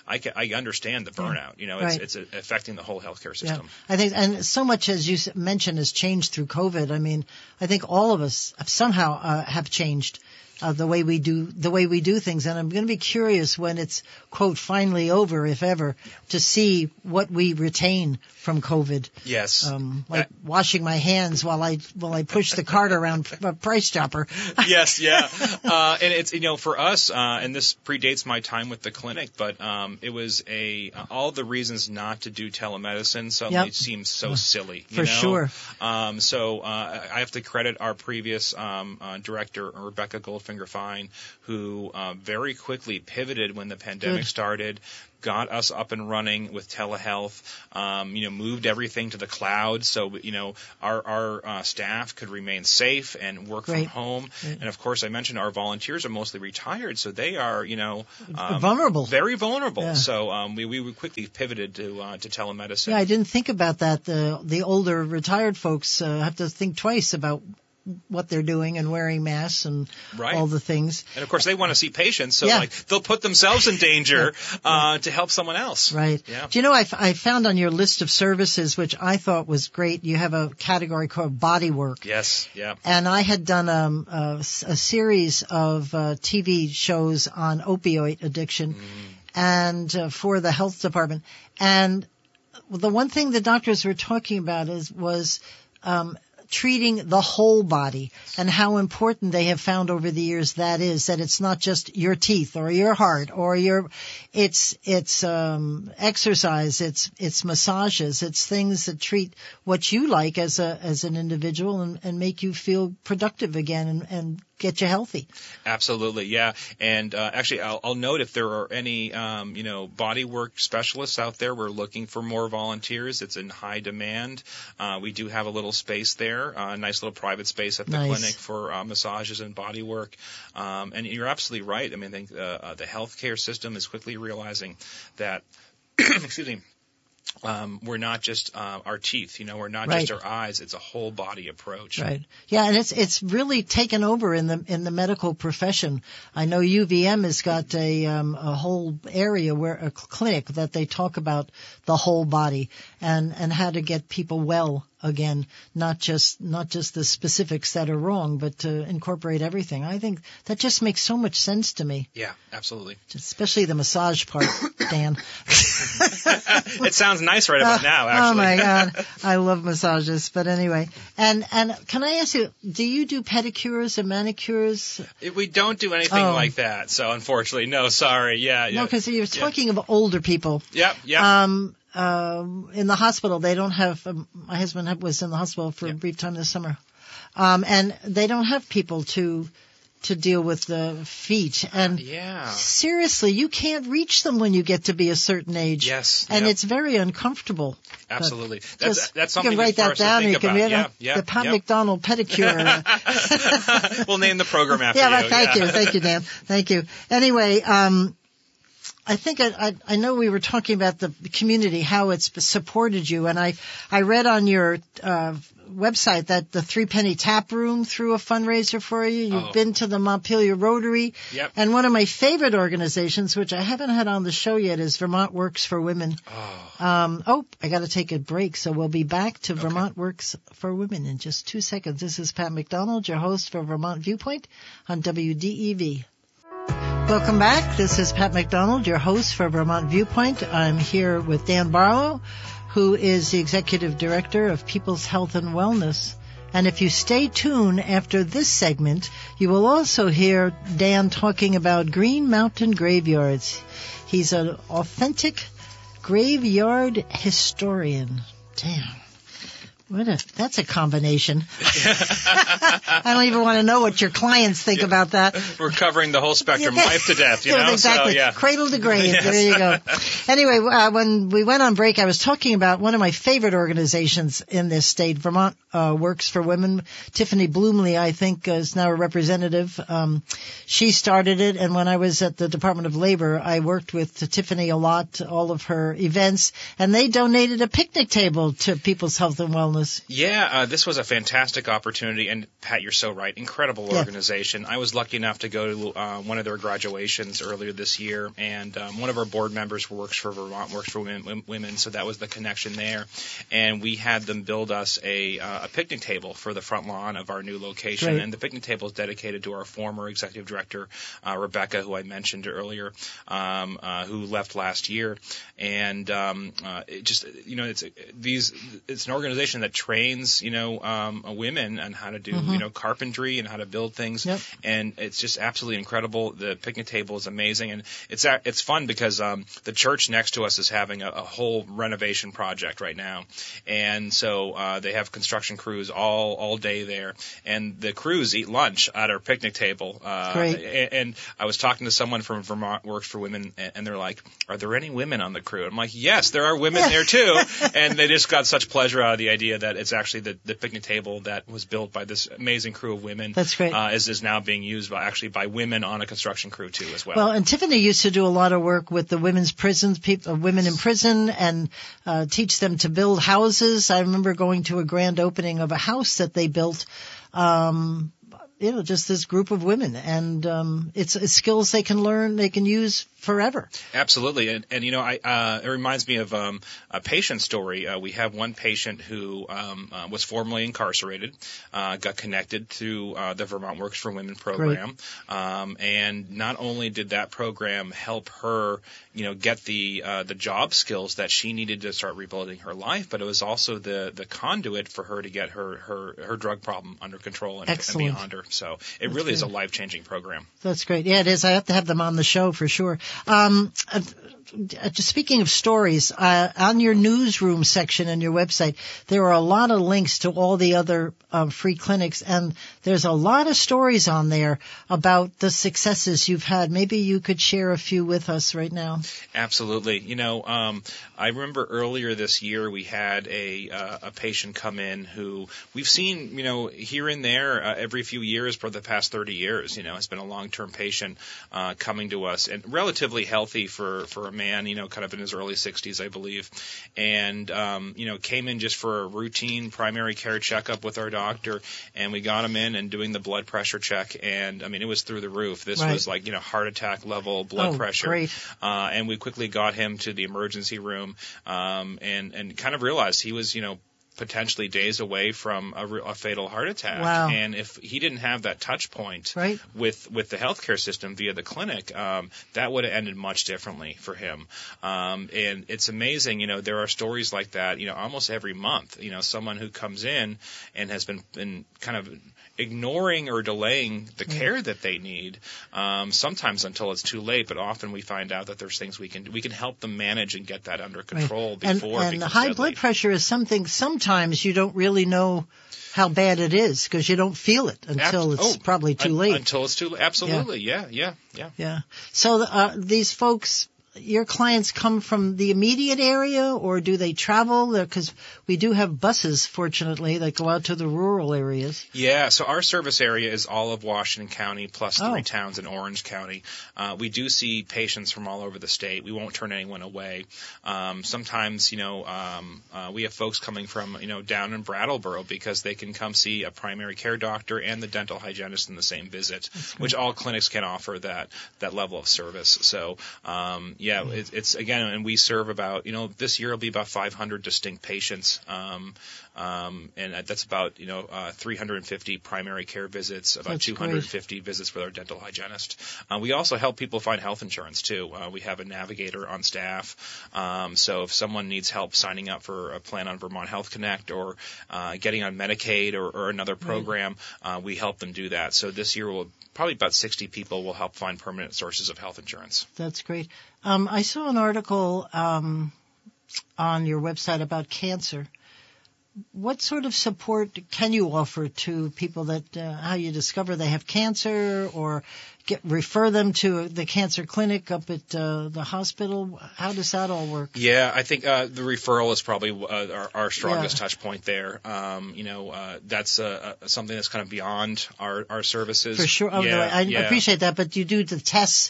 I understand the burnout. It's affecting the whole healthcare system. Yeah. I think, and so much, as you mentioned, has changed through COVID. I mean, I think all of us somehow have changed the way we do things, and I'm going to be curious when it's, quote, finally over, if ever, to see what we retain from COVID. Yes. Washing my hands while I push the cart around Price Chopper. Yes, yeah. And it's, for us, and this predates my time with the clinic, but it was all the reasons not to do telemedicine suddenly seemed so silly. For sure. So I have to credit our previous director, Rebecca Goldfinger Goldfinger Fine, who very quickly pivoted when the pandemic started, got us up and running with telehealth, moved everything to the cloud so, our staff could remain safe and work from home. Right. And, of course, I mentioned our volunteers are mostly retired, so they are, vulnerable. Very vulnerable. Yeah. So we quickly pivoted to telemedicine. Yeah, I didn't think about that. The older retired folks have to think twice about what they're doing and wearing masks and all the things. And, of course, they want to see patients, so they'll put themselves in danger to help someone else. Right. Yeah. Do you know, I found on your list of services, which I thought was great, you have a category called body work. Yes, yeah. And I had done a series of TV shows on opioid addiction and for the health department. And the one thing the doctors were talking about was treating the whole body and how important they have found over the years that it's not just your teeth or your heart or it's exercise, it's massages, it's things that treat what you like as an individual and make you feel productive again and get you healthy. Absolutely, yeah. And actually, I'll note if there are any, body work specialists out there, we're looking for more volunteers. It's in high demand. We do have a little space there, a nice little private space at the clinic for massages and body work. And you're absolutely right. I mean, I think the healthcare system is quickly realizing that, excuse me, we're not just our teeth, we're not just our eyes. It's a whole body approach. Right. Yeah, and it's really taken over in the medical profession. I know UVM has got a whole area a clinic that they talk about the whole body and how to get people well again, not just the specifics that are wrong, but to incorporate everything. I think that just makes so much sense to me. Yeah, absolutely. Especially the massage part, Dan. It sounds nice right about now, actually. Oh my God. I love massages. But anyway, and can I ask you, do you do pedicures and manicures? We don't do anything like that. So unfortunately, no, sorry. Yeah. No, because you're talking about older people. Yeah. In the hospital, they don't have, my husband was in the hospital for a brief time this summer. And they don't have people to deal with the feet. And seriously, you can't reach them when you get to be a certain age. Yes. And it's very uncomfortable. Absolutely. That's something you can write that down. You can read the Pat McDonald pedicure. We'll name the program after you. Thank you, Dan. Thank you. Anyway, I think I know we were talking about the community, how it's supported you, and I read on your website that the Three Penny Tap Room threw a fundraiser for you. You've been to the Montpelier Rotary. Yep. And one of my favorite organizations, which I haven't had on the show yet, is Vermont Works for Women. I got to take a break, so we'll be back to Vermont Works for Women in just 2 seconds. This is Pat McDonald, your host for Vermont Viewpoint on WDEV. Welcome back. This is Pat McDonald, your host for Vermont Viewpoint. I'm here with Dan Barlow, who is the Executive Director of People's Health and Wellness. And if you stay tuned after this segment, you will also hear Dan talking about Green Mountain Graveyards. He's an authentic graveyard historian. Damn. That's a combination. I don't even want to know what your clients think about that. We're covering the whole spectrum, life to death, Exactly. So, Cradle to grave. Yes. There you go. Anyway, when we went on break, I was talking about one of my favorite organizations in this state, Vermont Works for Women. Tiffany Bloomley, I think, is now a representative. She started it, and when I was at the Department of Labor, I worked with Tiffany a lot, all of her events, and they donated a picnic table to People's Health and Wellness. Yeah, this was a fantastic opportunity, and Pat, you're so right. Incredible organization. I was lucky enough to go to one of their graduations earlier this year, and one of our board members works for Vermont Works for Women, so that was the connection there. And we had them build us a picnic table for the front lawn of our new location, Great. and the picnic table is dedicated to our former executive director, Rebecca, who I mentioned earlier, who left last year. And it's an organization that trains, women on how to do, carpentry and how to build things. Yep. And it's just absolutely incredible. The picnic table is amazing. And it's fun because, the church next to us is having a whole renovation project right now. And so, they have construction crews all day there. And the crews eat lunch at our picnic table. Great. And I was talking to someone from Vermont Works for Women, and they're like, "Are there any women on the crew?" I'm like, "Yes, there are women there too." And they just got such pleasure out of the idea that it's actually the picnic table that was built by this amazing crew of women. That's great. Is now being used by women on a construction crew too as well. Well, and Tiffany used to do a lot of work with the women's prisons, women in prison, and teach them to build houses. I remember going to a grand opening of a house that they built. Just this group of women, and it's skills they can learn, they can use forever. Absolutely, and it reminds me of a patient story. We have one patient who was formerly incarcerated, got connected through the Vermont Works for Women program, and not only did that program help her, get the job skills that she needed to start rebuilding her life, but it was also the conduit for her to get her drug problem under control and beyond her. So it really is a life-changing program. That's great. Yeah, it is. I have to have them on the show for sure. Just speaking of stories, on your newsroom section in your website, there are a lot of links to all the other free clinics, and there's a lot of stories on there about the successes you've had. Maybe you could share a few with us right now. Absolutely. I remember earlier this year we had a patient come in who we've seen, here and there every few years for the past 30 years. It's been a long-term patient coming to us, and relatively healthy for a man, kind of in his early 60s, I believe, and came in just for a routine primary care checkup with our doctor, and we got him in and doing the blood pressure check, and it was through the roof. This was like heart attack level blood pressure. Great. And we quickly got him to the emergency room, and kind of realized he was potentially days away from a fatal heart attack. Wow. And if he didn't have that touch point with the healthcare system via the clinic, that would have ended much differently for him. And it's amazing, there are stories like that, almost every month, someone who comes in and has been kind of ignoring or delaying the care that they need, sometimes until it's too late, but often we find out that there's things we can help them manage and get that under control before it becomes the high deadly. blood pressure is something sometimes you don't really know how bad it is because you don't feel it until it's probably too late. Until it's too late. Absolutely. Yeah. So these folks, your clients come from the immediate area, or do they travel? Because we do have buses, fortunately, that go out to the rural areas. Yeah, so our service area is all of Washington County plus 3 towns in Orange County. We do see patients from all over the state. We won't turn anyone away. Sometimes, we have folks coming from, down in Brattleboro because they can come see a primary care doctor and the dental hygienist in the same visit, which all clinics can offer that level of service. So, it's again, and we serve about, this year will be about 500 distinct patients, and that's about, 350 primary care visits, about 250 visits with our dental hygienist. We also help people find health insurance too. We have a navigator on staff, so if someone needs help signing up for a plan on Vermont Health Connect or getting on Medicaid or another program, we help them do that. So this year probably about 60 people will help find permanent sources of health insurance. That's great. I saw an article on your website about cancer. What sort of support can you offer to people that how you discover they have cancer, or refer them to the cancer clinic up at the hospital? How does that all work? Yeah, I think the referral is probably our strongest touch point there. That's something that's kind of beyond our services. For sure. I appreciate that, but you do the tests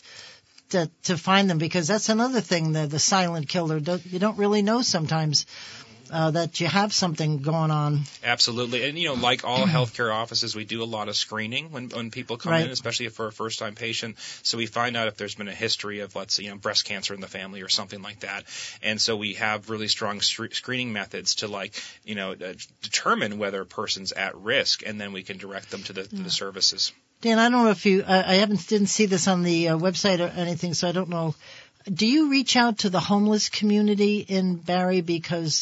to find them, because that's another thing, the silent killer. You don't really know sometimes that you have something going on. Absolutely. And, like all healthcare offices, we do a lot of screening when people come in, especially for a first-time patient. So we find out if there's been a history of, let's say, breast cancer in the family or something like that. And so we have really strong screening methods to, determine whether a person's at risk, and then we can direct them to the services. Dan, I don't know if I didn't see this on the website or anything, so I don't know. Do you reach out to the homeless community in Barre, because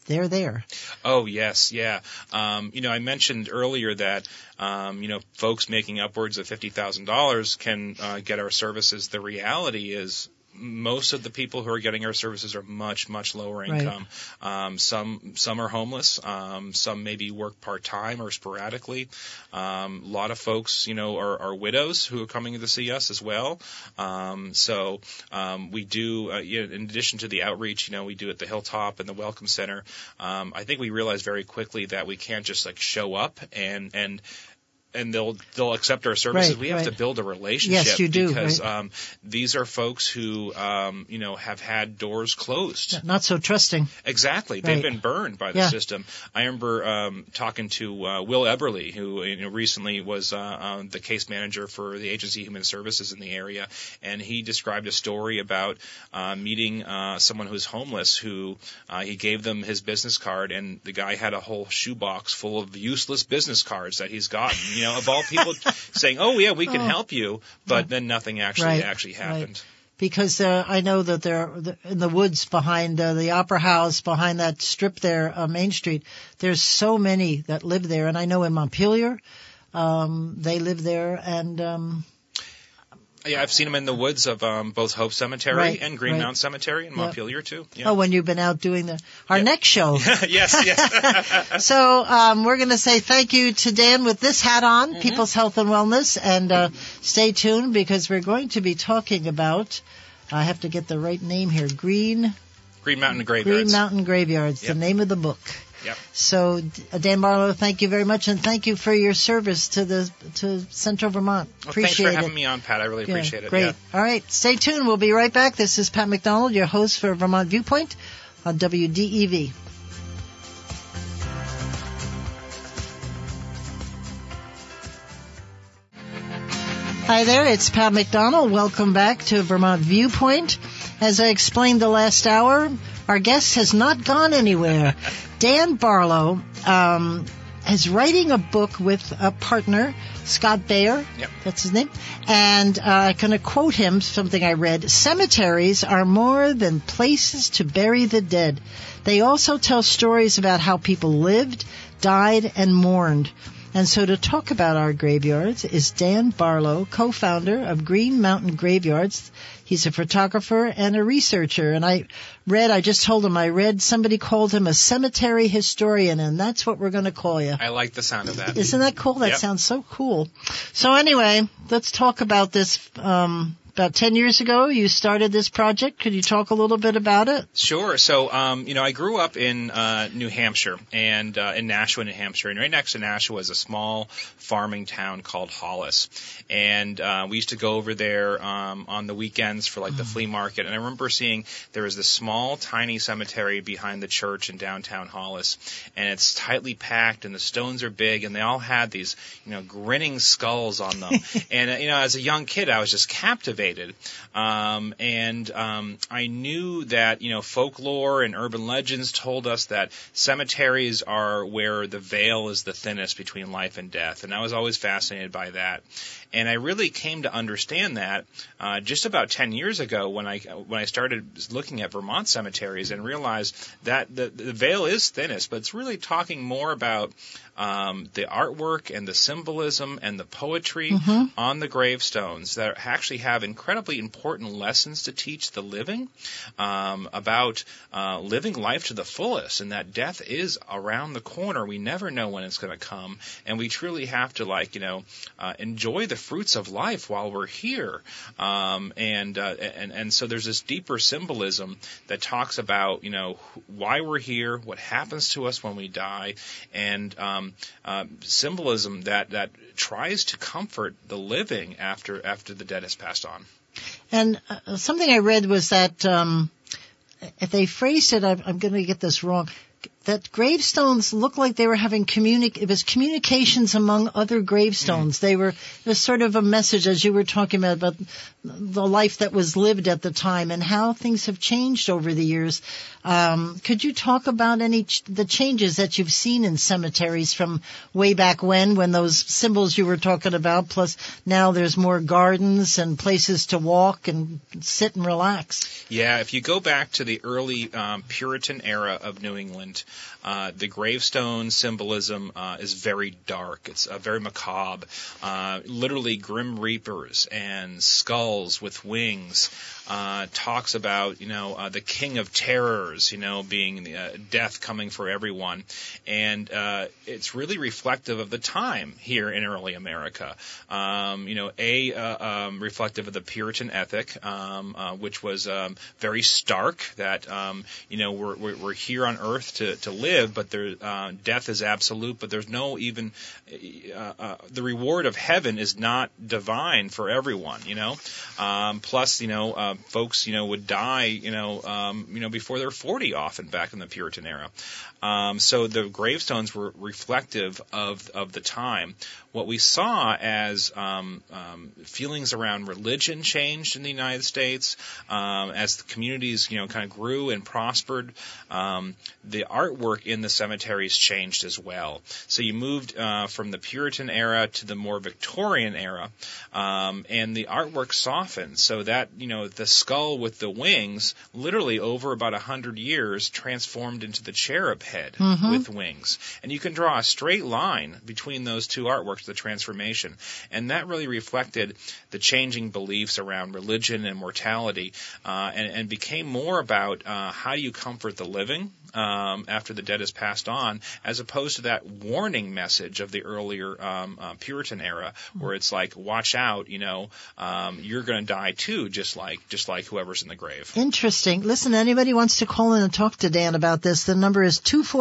they're there. Oh, yes, yeah. I mentioned earlier that, folks making upwards of $50,000 can get our services. The reality is most of the people who are getting our services are much, much lower income. Right. Some are homeless. Some maybe work part-time or sporadically. A lot of folks, are widows who are coming to see us as well. So we do, in addition to the outreach, we do at the Hilltop and the Welcome Center. I think we realized very quickly that we can't just show up and they'll accept our services. Right, we have to build a relationship. Yes, you do. Because right. These are folks who, have had doors closed. Not so trusting. Exactly. They've been burned by the system. I remember talking to Will Eberly, who recently was the case manager for the Agency of Human Services in the area, and he described a story about meeting someone who's homeless who he gave them his business card, and the guy had a whole shoebox full of useless business cards that he's gotten. Of all people saying, "Oh yeah, we can help you," but then nothing actually happened. Right. Because I know that they're in the woods behind the Opera House, behind that strip there, Main Street. There's so many that live there, and I know in Montpelier, they live there, and. Yeah, I've seen them in the woods of both Hope Cemetery and Green Mountain Cemetery in Montpelier, too. Yeah. Oh, when you've been out doing our next show. Yes. So we're going to say thank you to Dan with this hat on, People's Health and Wellness, and stay tuned because we're going to be talking about, I have to get the right name here, Green Mountain Graveyards. Green Mountain Graveyards, the name of the book. Yep. So, Dan Barlow, thank you very much, and thank you for your service to Central Vermont. Appreciate thanks for having me on, Pat. I really appreciate it. Great. Yeah. All right, stay tuned. We'll be right back. This is Pat McDonald, your host for Vermont Viewpoint on WDEV. Hi there, it's Pat McDonald. Welcome back to Vermont Viewpoint. As I explained the last hour, our guest has not gone anywhere. Dan Barlow is writing a book with a partner, Scott Bayer. Yep. That's his name. And I'm going to quote him, something I read. Cemeteries are more than places to bury the dead. They also tell stories about how people lived, died, and mourned. And so to talk about our graveyards is Dan Barlow, co-founder of Green Mountain Graveyards. He's a photographer and a researcher. And I just told him, somebody called him a cemetery historian, and that's what we're going to call you. I like the sound of that. Isn't that cool? That sounds so cool. So anyway, let's talk about this. About 10 years ago, you started this project. Could you talk a little bit about it? Sure. So, I grew up in New Hampshire and in Nashua, New Hampshire. And right next to Nashua was a small farming town called Hollis. And we used to go over there on the weekends for the flea market. And I remember seeing there was this small, tiny cemetery behind the church in downtown Hollis. And it's tightly packed, and the stones are big, and they all had these, grinning skulls on them. And, as a young kid, I was just captivated. I knew that, folklore and urban legends told us that cemeteries are where the veil is the thinnest between life and death. And I was always fascinated by that. And I really came to understand that just about 10 years ago when I started looking at Vermont cemeteries and realized that the veil is thinnest, but it's really talking more about the artwork and the symbolism and the poetry on the gravestones that actually have incredibly important lessons to teach the living about living life to the fullest, and that death is around the corner. We never know when it's going to come, and we truly have to enjoy the fruits of life while we're here. And so there's this deeper symbolism that talks about why we're here, what happens to us when we die, and symbolism that tries to comfort the living after the dead has passed on. And something I read was that if they phrased it, I'm going to get this wrong, that gravestones looked like they were having it was communications among other gravestones. It was sort of a message, as you were talking about the life that was lived at the time and how things have changed over the years. Could you talk about the changes that you've seen in cemeteries from way back when those symbols you were talking about, plus now there's more gardens and places to walk and sit and relax? Yeah, if you go back to the early Puritan era of New England, The gravestone symbolism is very dark. It's very macabre. Literally grim reapers and skulls with wings. Talks about, the king of terrors, being death coming for everyone. And it's really reflective of the time here in early America. Reflective of the Puritan ethic, which was very stark, that, we're here on earth to live, but death is absolute, but there's no even, the reward of heaven is not divine for everyone, plus, folks, would die, before they're 40 often back in the Puritan era. So the gravestones were reflective of the time. What we saw as feelings around religion changed in the United States, as the communities, kind of grew and prospered, the artwork in the cemeteries changed as well. So you moved from the Puritan era to the more Victorian era, and the artwork softened. So that, the skull with the wings, literally over about 100 years, transformed into the cherub head with wings. And you can draw a straight line between those two artworks, the transformation. And that really reflected the changing beliefs around religion and mortality, and became more about how do you comfort the living after the dead has passed on, as opposed to that warning message of the earlier Puritan era, where it's like, watch out, you're going to die too, just like whoever's in the grave. Interesting. Listen, anybody wants to call in and talk to Dan about this, the number is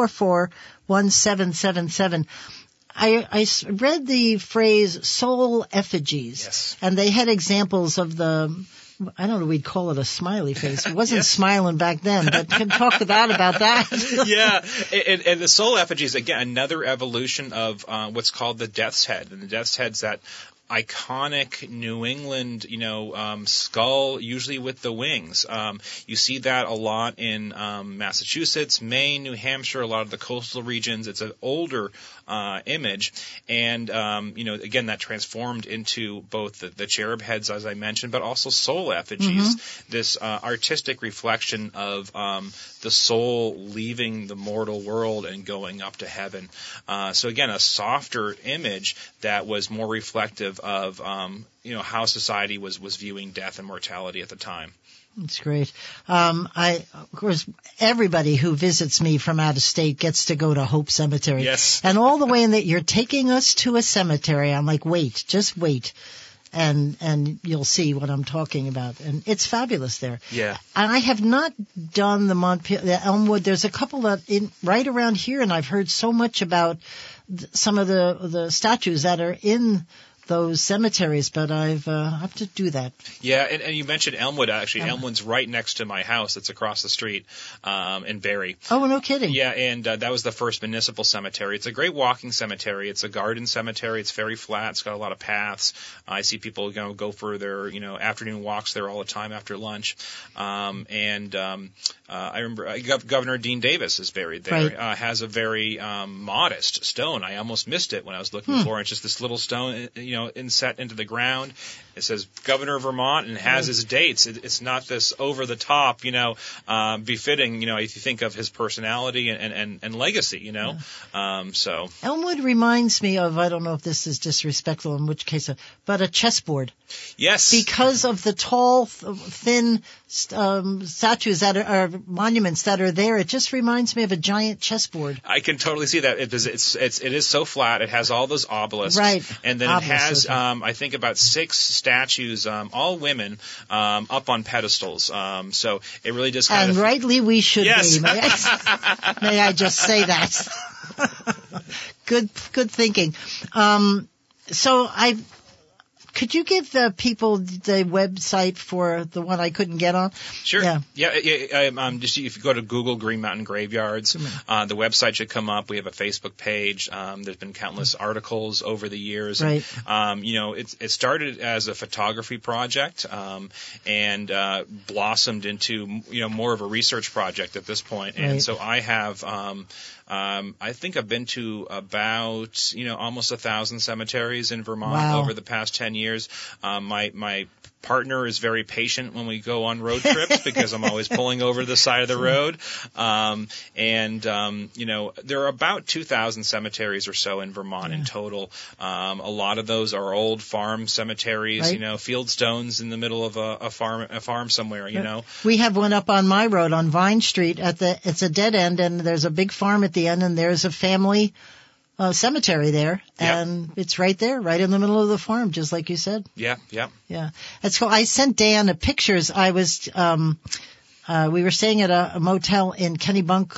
244-1777. I read the phrase soul effigies. Yes. And they had examples of I don't know, we'd call it a smiley face. It wasn't smiling back then, but can talk about that. Yeah, and the soul effigies, again, another evolution of what's called the death's head. And the death's head's that iconic New England, skull, usually with the wings. You see that a lot in Massachusetts, Maine, New Hampshire, a lot of the coastal regions. It's an older image, and again, that transformed into both the cherub heads, as I mentioned, but also soul effigies. This artistic reflection of the soul leaving the mortal world and going up to heaven. So again, a softer image that was more reflective of how society was viewing death and mortality at the time. That's great. Of course, everybody who visits me from out of state gets to go to Hope Cemetery. Yes. And all the way in that you're taking us to a cemetery, I'm like, just wait. And you'll see what I'm talking about. And it's fabulous there. Yeah. And I have not done the Elmwood. There's a couple right around here, and I've heard so much about some of the statues that are in those cemeteries, but I have to do that. Yeah, and you mentioned Elmwood, actually. Elmwood's right next to my house. It's across the street in Barrie. Oh, no kidding. Yeah, and that was the first municipal cemetery. It's a great walking cemetery. It's a garden cemetery. It's very flat. It's got a lot of paths. I see people go for their afternoon walks there all the time after lunch. I remember Governor Dean Davis is buried there. Right. Has a very modest stone. I almost missed it when I was looking for it. It's just this little stone, inset into the ground. It says Governor of Vermont and has his dates. It's not this over the top, befitting, if you think of his personality and legacy, so. Elmwood reminds me of, I don't know if this is disrespectful, in which case, but a chessboard. Yes. Because of the tall, thin statues that are monuments that are there, it just reminds me of a giant chessboard. I can totally see that. It is so flat. It has all those obelisks. Right. And then it has, I think, about 6 statues, all women, up on pedestals. So it really just kind of... And rightly we should yes. be. May I just say that? Good thinking. Could you give the people the website for the one I couldn't get on? Sure. Yeah. Just if you go to Google Green Mountain Graveyards, the website should come up. We have a Facebook page. There's been countless articles over the years. Right. It started as a photography project, and blossomed into more of a research project at this point. And so I have. I think I've been to about almost 1,000 cemeteries in Vermont over the past 10 years. years. My partner is very patient when we go on road trips because I'm always pulling over the side of the road. There are about 2,000 cemeteries or so in Vermont in total. A lot of those are old farm cemeteries, right. Field stones in the middle of a farm somewhere, We have one up on my road on Vine Street it's a dead end, and there's a big farm at the end, and there's a family cemetery there, and it's right there, right in the middle of the farm, just like you said. Yeah. That's cool. I sent Dan pictures. I was, we were staying at a motel in Kennebunk,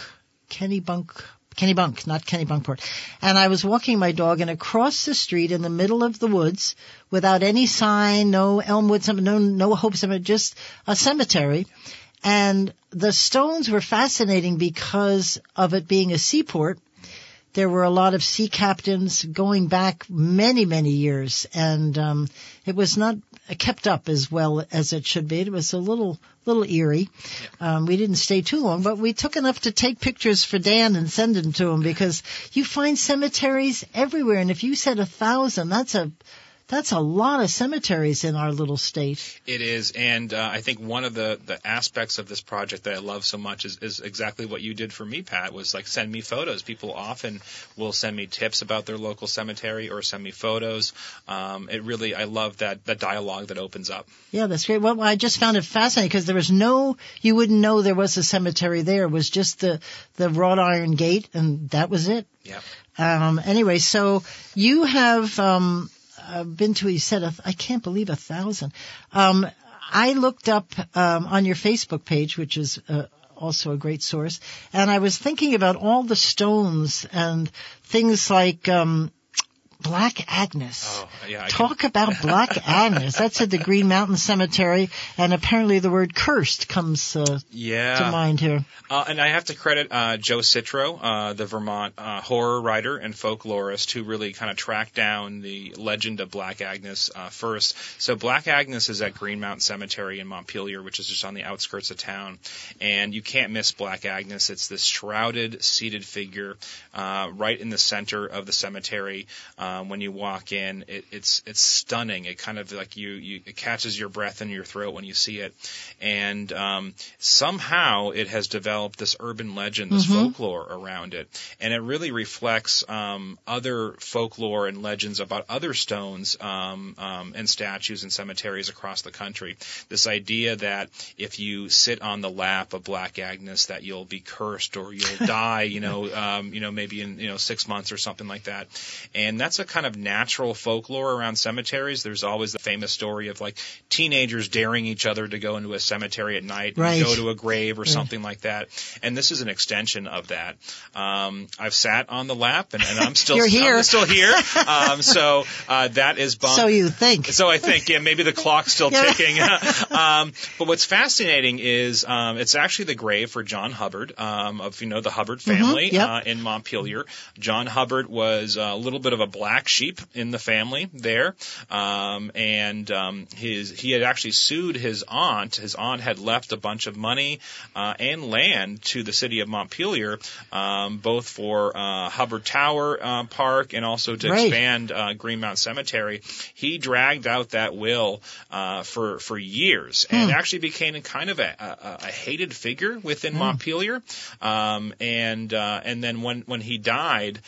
not Kennebunkport. And I was walking my dog, and across the street in the middle of the woods, without any sign, no Elmwood, no Hope Cemetery, just a cemetery. And the stones were fascinating because of it being a seaport. There were a lot of sea captains going back many, many years, and it was not kept up as well as it should be. It was a little eerie. We didn't stay too long, but we took enough to take pictures for Dan and send them to him, because you find cemeteries everywhere, and if you said 1,000, that's a lot of cemeteries in our little state. It is, and I think one of the aspects of this project that I love so much is exactly what you did for me, Pat, was like send me photos. People often will send me tips about their local cemetery or send me photos. I love that dialogue that opens up. Yeah, that's great. Well, I just found it fascinating because there was you wouldn't know there was a cemetery there. It was just the wrought iron gate, and that was it. Yeah. Anyway, so you have, been to, you said, I can't believe 1,000. I looked up on your Facebook page, which is also a great source, and I was thinking about all the stones and things like Black Agnes. Oh, yeah. Talk about Black Agnes. That's at the Green Mountain Cemetery, and apparently the word cursed comes to mind here. And I have to credit Joe Citro, the Vermont horror writer and folklorist, who really kind of tracked down the legend of Black Agnes first. So Black Agnes is at Green Mountain Cemetery in Montpelier, which is just on the outskirts of town. And you can't miss Black Agnes. It's this shrouded, seated figure right in the center of the cemetery. When you walk in, it's stunning. It kind of like it catches your breath in your throat when you see it. And somehow it has developed this urban legend, this folklore around it. And it really reflects other folklore and legends about other stones and statues in cemeteries across the country. This idea that if you sit on the lap of Black Agnes, that you'll be cursed or you'll die, maybe in 6 months or something like that. And that's a kind of natural folklore around cemeteries. There's always the famous story of like teenagers daring each other to go into a cemetery at night and go to a grave or something like that. And this is an extension of that. I've sat on the lap and I'm still here. I'm still here. So that is bumped. So you think. So I think, maybe the clock's still ticking. But what's fascinating is it's actually the grave for John Hubbard of the Hubbard family in Montpelier. John Hubbard was a little bit of a black sheep in the family there, and he had actually sued his aunt. His aunt had left a bunch of money and land to the city of Montpelier, both for Hubbard Tower Park and also to expand Green Mountain Cemetery. He dragged out that will for years and actually became kind of a hated figure within Montpelier. And then when he died,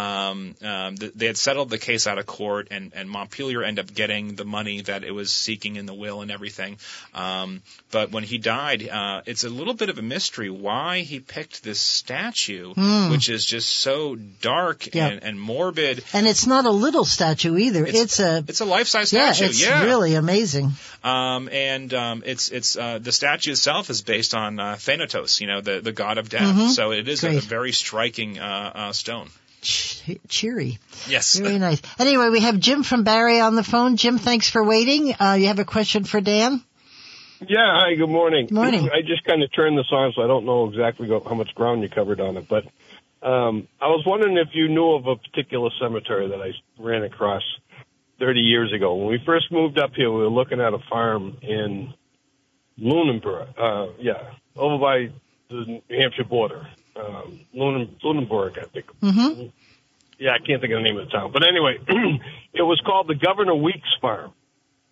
they had settled the case out of court, and Montpelier ended up getting the money that it was seeking in the will and everything. But when he died, it's a little bit of a mystery why he picked this statue, which is just so dark and morbid. And it's not a little statue either. It's a life-size statue. It's really amazing. It's the statue itself is based on Thanatos, the god of death. So it is a very striking stone. Cheery. Yes. Very nice. Anyway, we have Jim from Barrie on the phone. Jim, thanks for waiting. You have a question for Dan? Yeah, hi, good morning. Good morning. I just kind of turned this on, so I don't know exactly how much ground you covered on it, but I was wondering if you knew of a particular cemetery that I ran across 30 years ago. When we first moved up here, we were looking at a farm in Lunenburg, over by the New Hampshire border. Lunenburg, I think. Yeah, I can't think of the name of the town. But anyway, it was called the Governor Weeks Farm.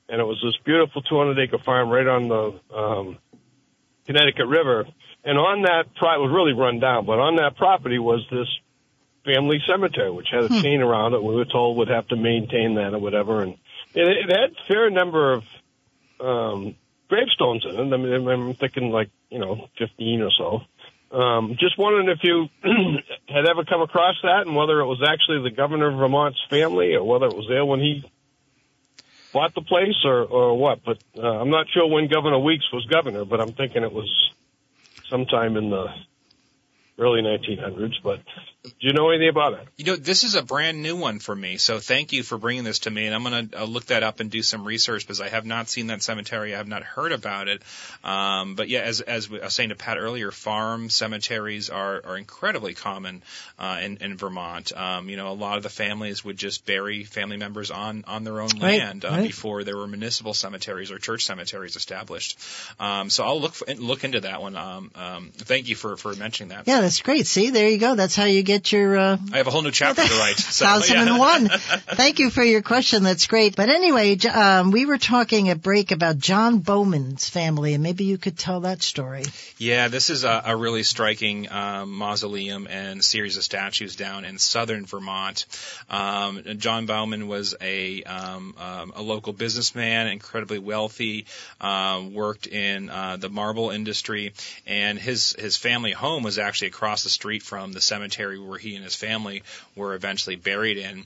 and it was this beautiful 200-acre farm right on the Connecticut River. And on that, it was really run down, but on that property was this family cemetery, which had a chain around it. We were told we'd have to maintain that or whatever. And it had a fair number of gravestones in it. I mean, I'm thinking 15 or so. Just wondering if you had ever come across that and whether it was actually the governor of Vermont's family or whether it was there when he bought the place or what. But I'm not sure when Governor Weeks was governor, but I'm thinking it was sometime in the early 1900s, but do you know anything about it? This is a brand new one for me, so thank you for bringing this to me, and I'm going to look that up and do some research because I have not seen that cemetery. I have not heard about it. But yeah, as I was saying to Pat earlier, farm cemeteries are incredibly common in Vermont. A lot of the families would just bury family members on their own land before there were municipal cemeteries or church cemeteries established. So I'll look into that one. Thank you for mentioning that. Yeah, that's great. See, there you go. That's how you get your... I have a whole new chapter to write. 1001. Thank you for your question. That's great. But anyway, we were talking at break about John Bowman's family, and maybe you could tell that story. Yeah, this is a really striking mausoleum and series of statues down in southern Vermont. John Bowman was a local businessman, incredibly wealthy, worked in the marble industry, and his family home was actually across the street from the cemetery where he and his family were eventually buried in.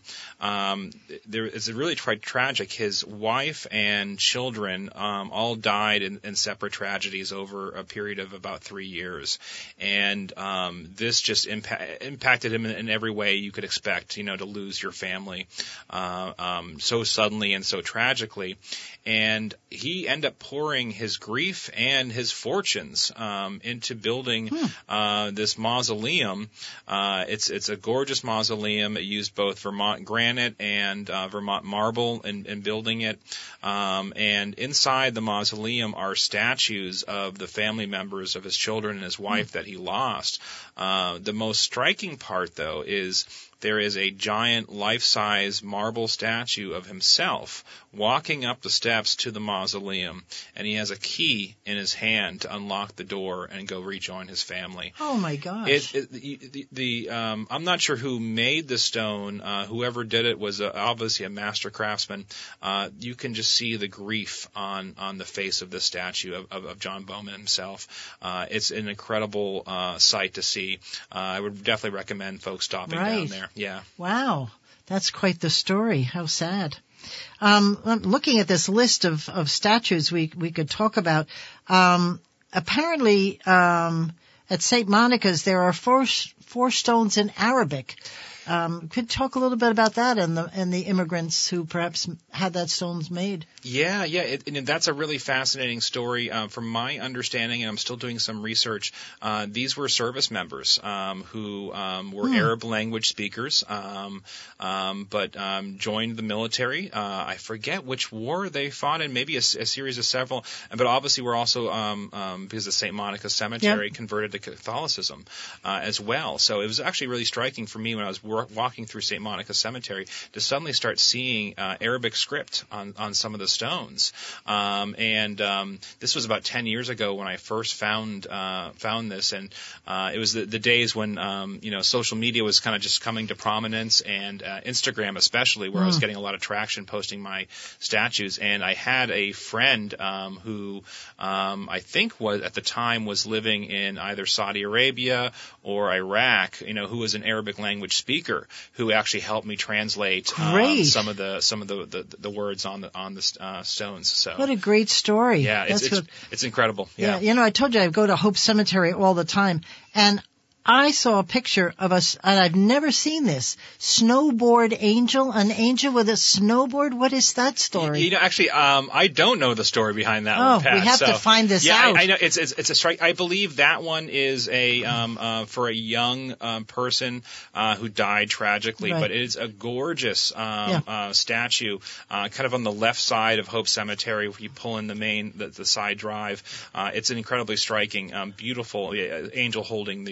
It's really tragic. His wife and children all died in separate tragedies over a period of about 3 years, and this just impacted him in every way you could expect. To lose your family so suddenly and so tragically, and he ended up pouring his grief and his fortunes into building this mausoleum. It's a gorgeous mausoleum. It used both Vermont granite and Vermont marble in building it. And inside the mausoleum are statues of the family members of his children and his wife that he lost. The most striking part, though, is there is a giant life-size marble statue of himself walking up the steps to the mausoleum, and he has a key in his hand to unlock the door and go rejoin his family. Oh my gosh! I'm not sure who made the stone. Whoever did it was obviously a master craftsman. You can just see the grief on the face of this statue of John Bowman himself. It's an incredible sight to see. I would definitely recommend folks stopping down there. Yeah. Wow. That's quite the story. How sad. Looking at this list of statues we could talk about, apparently, at St. Monica's there are four stones in Arabic. Could talk a little bit about that and the immigrants who perhaps had that stones made. Yeah, and that's a really fascinating story. From my understanding, and I'm still doing some research, these were service members who were Arab language speakers, but joined the military. I forget which war they fought in, maybe a series of several. But obviously, we're also because the St. Monica Cemetery converted to Catholicism as well. So it was actually really striking for me when I was walking through St. Monica Cemetery to suddenly start seeing Arabic script on some of the stones. This was about 10 years ago when I first found this, and it was the days when social media was kind of just coming to prominence, and Instagram especially, where I was getting a lot of traction posting my statues. And I had a friend who I think at the time was living in either Saudi Arabia or Iraq, who was an Arabic language speaker, who actually helped me translate some of the words on the stones. So what a great story! Yeah, it's incredible. Yeah, I told you I go to Hope Cemetery all the time, and I saw a picture of us, and I've never seen this, snowboard angel, an angel with a snowboard. What is that story? Actually, I don't know the story behind that one, Pat. We have to find this out. I know it's a strike. I believe that one is for a young person who died tragically, but it is a gorgeous statue, kind of on the left side of Hope Cemetery, where you pull in the side drive. It's an incredibly striking, beautiful angel holding the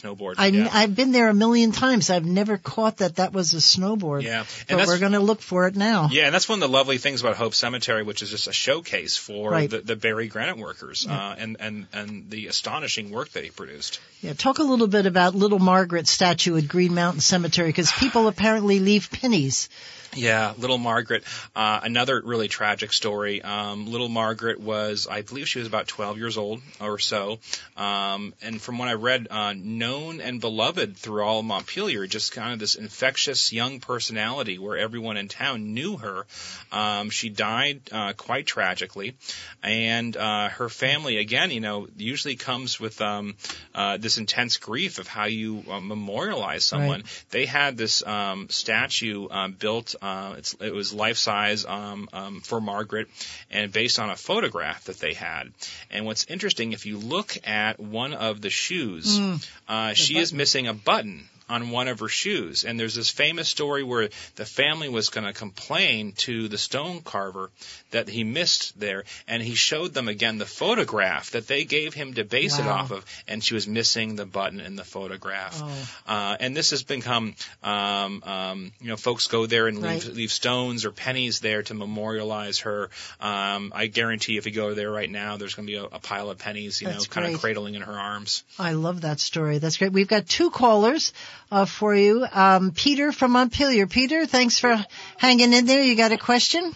snowboard. I've been there a million times. I've never caught that was a snowboard. Yeah. But we're going to look for it now. Yeah, and that's one of the lovely things about Hope Cemetery, which is just a showcase for the Barre granite workers and the astonishing work that he produced. Yeah, talk a little bit about Little Margaret's statue at Green Mountain Cemetery, because people apparently leave pennies. Yeah, Little Margaret, another really tragic story. Little Margaret I believe she was about 12 years old or so. And from what I read, known and beloved through all of Montpelier, just kind of this infectious young personality where everyone in town knew her. She died quite tragically. And her family, again, usually comes with this intense grief of how you memorialize someone. Right. They had this statue built. It was life-size for Margaret, and based on a photograph that they had. And what's interesting, if you look at one of the shoes, she is missing a button on one of her shoes. And there's this famous story where the family was going to complain to the stone carver that he missed there, and he showed them again the photograph that they gave him to base it off of, and she was missing the button in the photograph. And this has become, folks go there and leave stones or pennies there to memorialize her. I guarantee if you go there right now, there's going to be a pile of pennies, kind of cradling in her arms. I love that story. That's great. We've got two callers for you. Peter from Montpelier. Peter, thanks for hanging in there. You got a question?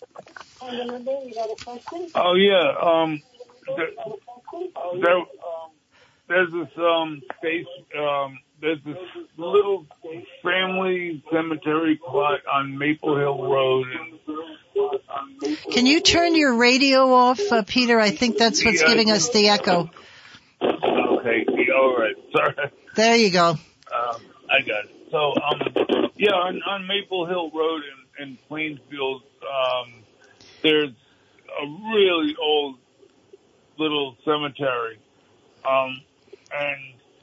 Oh, yeah. There's this there's this little family cemetery plot on Maple Hill Road. Can you turn your radio off, Peter? I think that's what's giving us the echo. Okay. All right. Sorry. There you go. I got it. So, on Maple Hill Road in Plainfield, there's a really old little cemetery. And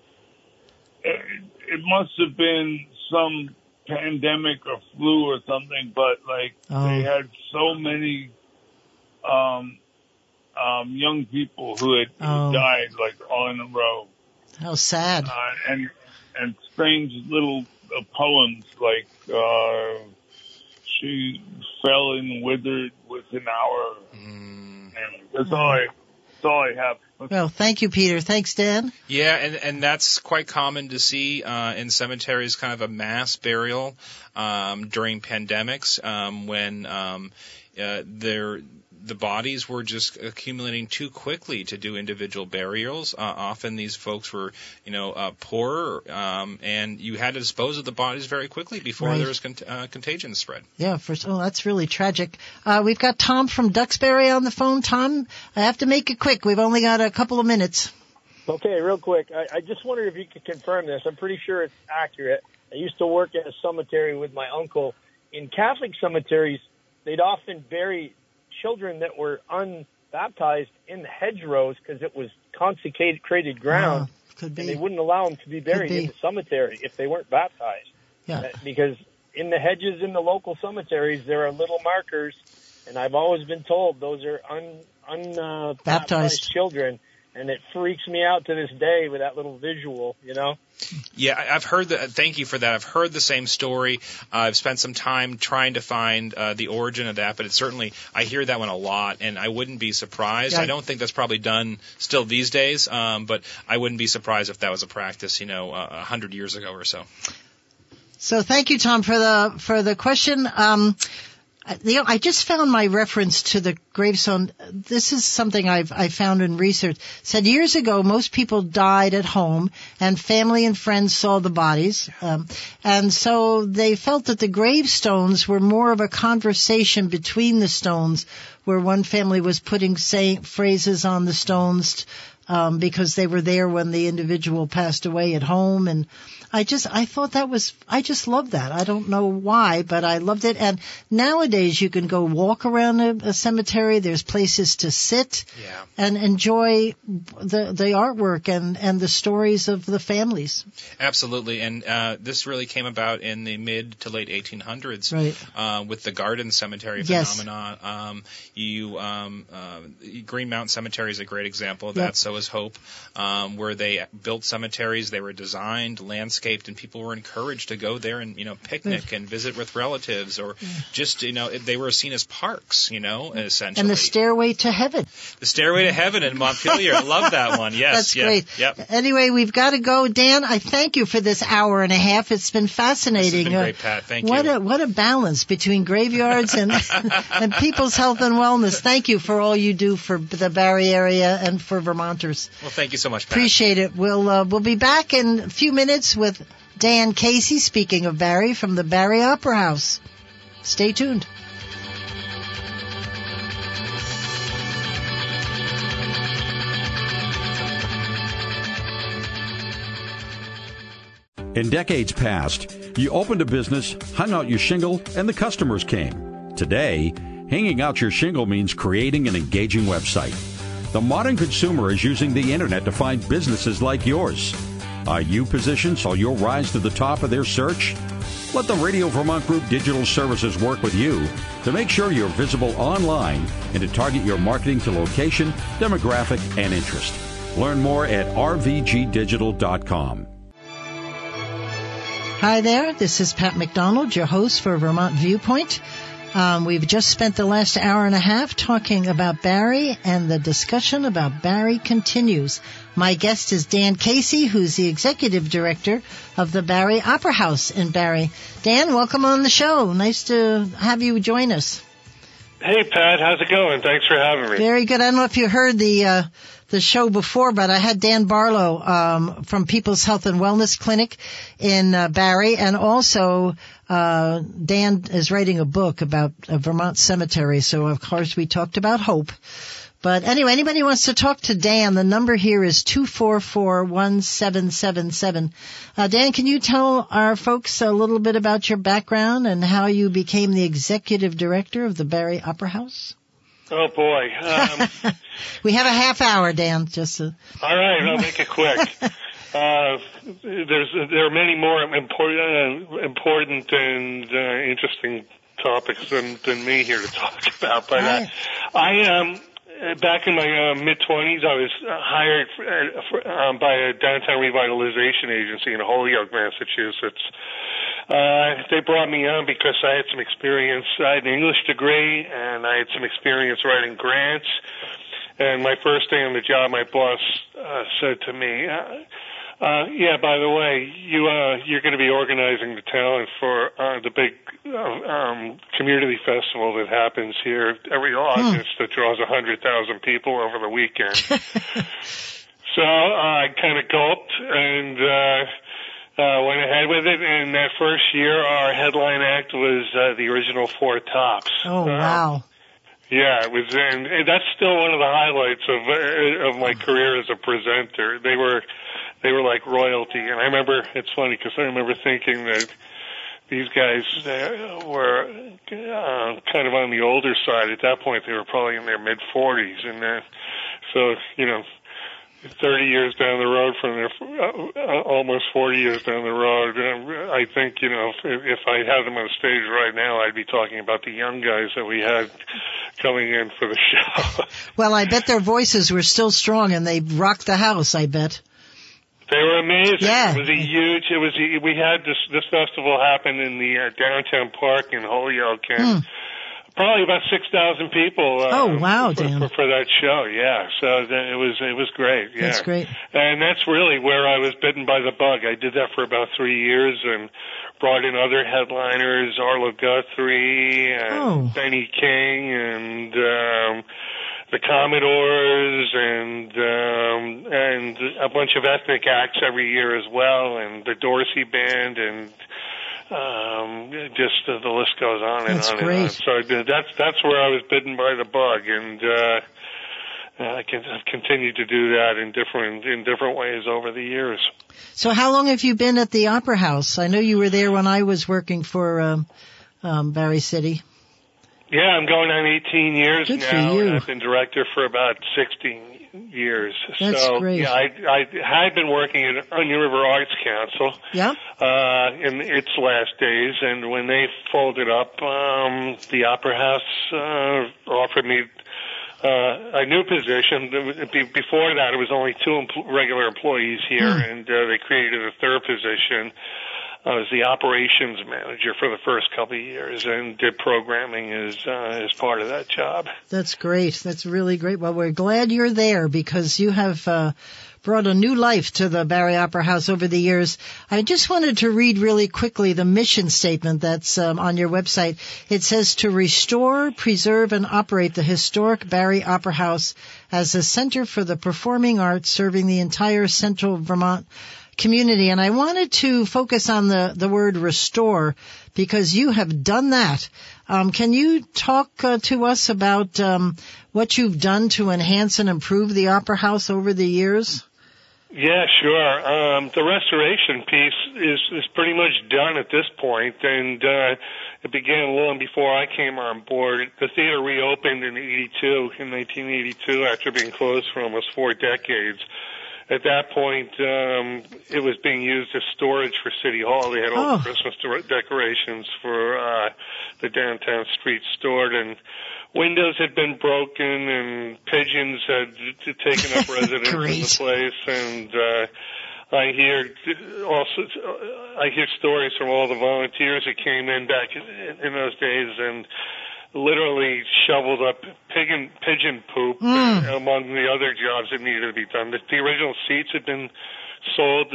it must have been some pandemic or flu or something, but they had so many young people who had died all in a row. How sad. And strange little poems like she fell and withered within an hour. And that's all I have. Well, thank you, Peter. Thanks, Dan. Yeah, and that's quite common to see in cemeteries, kind of a mass burial during pandemics when the bodies were just accumulating too quickly to do individual burials. Often these folks were, poor, and you had to dispose of the bodies very quickly before there was contagion spread. Yeah, that's really tragic. We've got Tom from Duxbury on the phone. Tom, I have to make it quick. We've only got a couple of minutes. Okay, real quick. I just wondered if you could confirm this. I'm pretty sure it's accurate. I used to work at a cemetery with my uncle. In Catholic cemeteries, they'd often bury children that were unbaptized in the hedgerows because it was consecrated ground. Could be. And they wouldn't allow them to be buried in the cemetery if they weren't baptized. Yeah. Because in the hedges in the local cemeteries, there are little markers, and I've always been told those are unbaptized children. And it freaks me out to this day with that little visual, Yeah, I've heard that. Thank you for that. I've heard the same story. I've spent some time trying to find the origin of that, but I hear that one a lot, and I wouldn't be surprised. Yeah. I don't think that's probably done still these days, but I wouldn't be surprised if that was a practice, 100 years ago or so. So thank you, Tom, for the question. I just found my reference to the gravestone. This is something I found in research. It said years ago, most people died at home, and family and friends saw the bodies. And so they felt that the gravestones were more of a conversation between the stones, where one family was putting phrases on the stones because they were there when the individual passed away at home. And I just love that. I don't know why, but I loved it. And nowadays you can go walk around a cemetery. There's places to sit and enjoy the artwork and the stories of the families. Absolutely. And this really came about in the mid to late 1800s with the Garden Cemetery phenomenon. Green Mountain Cemetery is a great example of that. So was Hope, where they built cemeteries. They were designed, landscaped, and people were encouraged to go there and, picnic and visit with relatives, or just, they were seen as parks, essentially. And the Stairway to Heaven. The Stairway to Heaven in Montpelier. I love that one. Yes. That's great. Yep. Anyway, we've got to go. Dan, I thank you for this hour and a half. It's been fascinating. This has been great, Pat. Thank you. What a balance between graveyards and and people's health and wellness. Thank you for all you do for the Barre area and for Vermonters. Well, thank you so much, Pat. Appreciate it. We'll be back in a few minutes with Dan Casey, speaking of Barre, from the Barre Opera House. Stay tuned. In decades past, you opened a business, hung out your shingle, and the customers came. Today, hanging out your shingle means creating an engaging website. The modern consumer is using the internet to find businesses like yours. Are you positioned so you'll rise to the top of their search? Let the Radio Vermont Group Digital Services work with you to make sure you're visible online and to target your marketing to location, demographic, and interest. Learn more at rvgdigital.com. Hi there, this is Pat McDonald, your host for Vermont Viewpoint. We've just spent the last hour and a half talking about Barre, and the discussion about Barre continues. My guest is Dan Casey, who's the Executive Director of the Barre Opera House in Barre. Dan, welcome on the show. Nice to have you join us. Hey, Pat, how's it going? Thanks for having me. Very good. I don't know if you heard the show before, but I had Dan Barlow from People's Health and Wellness Clinic in Barre, and also Dan is writing a book about Vermont cemetery, so of course we talked about Hope. But anyway, anybody wants to talk to Dan, the number here is 244-1777. Dan, can you tell our folks a little bit about your background and how you became the Executive Director of the Barre Opera House? Oh, boy. We have a half hour, Dan. All right, I'll make it quick. There are many more important and interesting topics than me here to talk about. But back in my mid-20s, I was hired by a downtown revitalization agency in Holyoke, Massachusetts. They brought me on because I had some experience. I had an English degree, and I had some experience writing grants. And my first day on the job, my boss said to me, by the way, you're going to be organizing the talent for the big community festival that happens here every August that draws 100,000 people over the weekend. So I kind of gulped and went ahead with it. And that first year, our headline act was the original Four Tops. Oh, wow. Yeah, it was, and that's still one of the highlights of my career as a presenter. They were like royalty, and I remember, it's funny because I remember thinking that these guys were kind of on the older side. At that point, they were probably in their mid-40s, and so 30 years down the road from there, almost 40 years down the road, I think, if I had them on stage right now, I'd be talking about the young guys that we had coming in for the show. Well, I bet their voices were still strong, and they rocked the house, I bet. They were amazing. Yeah. We had this festival happen in the downtown park in Holyoke, and probably about 6,000 people. Oh, wow, Dan. For that show, yeah. So it was great. Yeah. That's great. And that's really where I was bitten by the bug. I did that for about 3 years and brought in other headliners, Arlo Guthrie and Benny King and the Commodores and a bunch of ethnic acts every year as well, and the Dorsey Band, and just the list goes on and that's on great. and on. So that's where I was bitten by the bug, and I've continued to do that in different ways over the years. So how long have you been at the Opera House? I know you were there when I was working for Barre City. Yeah, I'm going on 18 years Good now. For you. And I've been director for about 16 years. That's so, great. Yeah, I had been working at Onion River Arts Council in its last days, and when they folded up, the Opera House offered me a new position. Before that, it was only two regular employees here, and they created a third position. I was the operations manager for the first couple of years and did programming as part of that job. That's great. That's really great. Well, we're glad you're there because you have brought a new life to the Barre Opera House over the years. I just wanted to read really quickly the mission statement that's on your website. It says to restore, preserve, and operate the historic Barre Opera House as a center for the performing arts serving the entire central Vermont community. And I wanted to focus on the word restore because you have done that. Can you talk to us about what you've done to enhance and improve the Opera House over the years? Yeah, sure. The restoration piece is pretty much done at this point, and it began long before I came on board. The theater reopened in 1982, after being closed for almost 4 decades. At that point, it was being used as storage for City Hall. They had all the Christmas decorations for the downtown street stored, and windows had been broken, and pigeons had taken up residence in the place. And I hear stories from all the volunteers that came in back in those days and literally shoveled up pigeon poop among the other jobs that needed to be done. The original seats had been sold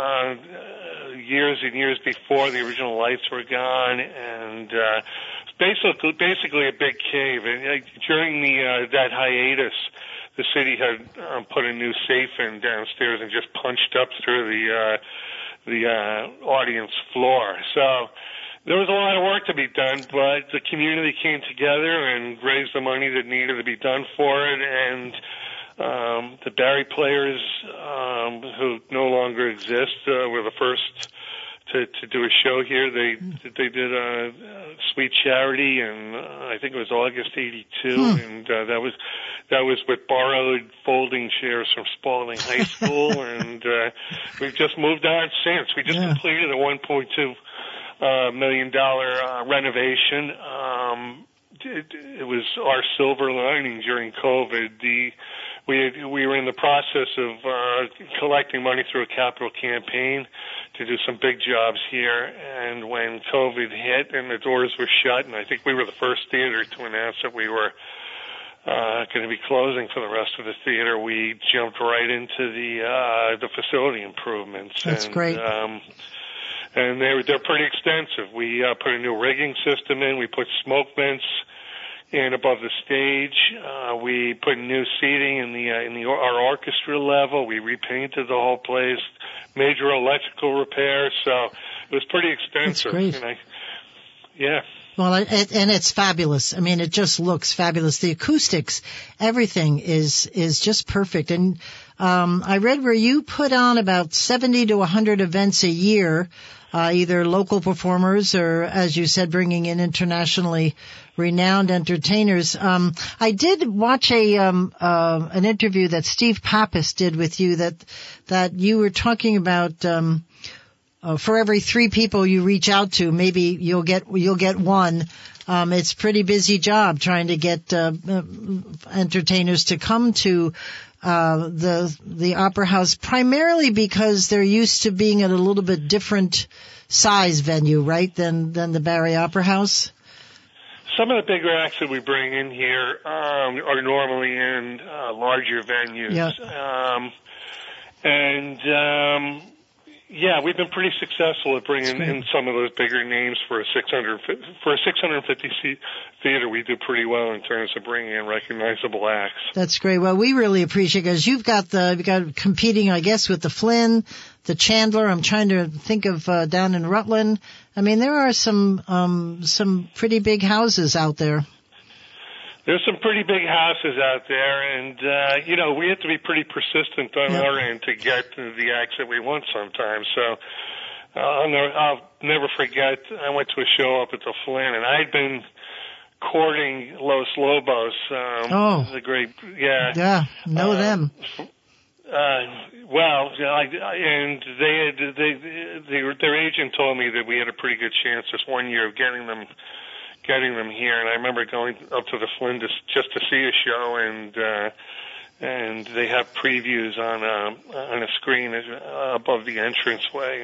years and years before the original lights were gone, and basically a big cave. And during that hiatus, the city had put a new safe in downstairs and just punched up through the audience floor. So there was a lot of work to be done, but the community came together and raised the money that needed to be done for it, and the Barre Players, who no longer exist, were the first to do a show here. They did a Sweet Charity, and I think it was August '82, and that was with borrowed folding chairs from Spalding High School, and we've just moved on since. We just completed a $1.2 million renovation. It was our silver lining during COVID. We were in the process of collecting money through a capital campaign to do some big jobs here, and when COVID hit and the doors were shut, and I think we were the first theater to announce that we were going to be closing for the rest of the theater, we jumped right into the facility improvements. That's great. And they're pretty extensive. We put a new rigging system in. We put smoke vents in above the stage. We put new seating in our orchestra level. We repainted the whole place. Major electrical repairs. So it was pretty extensive. That's great. Yeah. Well, and it's fabulous. I mean, it just looks fabulous. The acoustics, everything is just perfect. And I read where you put on about 70 to 100 events a year, either local performers or, as you said, bringing in internationally renowned entertainers. I did watch an interview that Steve Pappas did with you that you were talking about. For every 3 people you reach out to, maybe you'll get one. It's a pretty busy job trying to get entertainers to come to the Opera House, primarily because they're used to being at a little bit different size venue, right, than the Barre Opera House. Some of the bigger acts that we bring in here are normally in larger venues. Yeah. Yeah, we've been pretty successful at bringing in some of those bigger names for a 650 seat theater. We do pretty well in terms of bringing in recognizable acts. That's great. Well, we really appreciate it because you've got competing, I guess, with the Flynn, the Chandler. I'm trying to think of down in Rutland. I mean, there are some pretty big houses out there. There's some pretty big houses out there, and, we have to be pretty persistent on our end to get the acts that we want sometimes. So I'll never forget, I went to a show up at the Flynn, and I'd been courting Los Lobos. The great, know them. And their agent told me that we had a pretty good chance this one year of getting getting them here. And I remember going up to the Flinders just to see a show, and they have previews on a screen above the entranceway,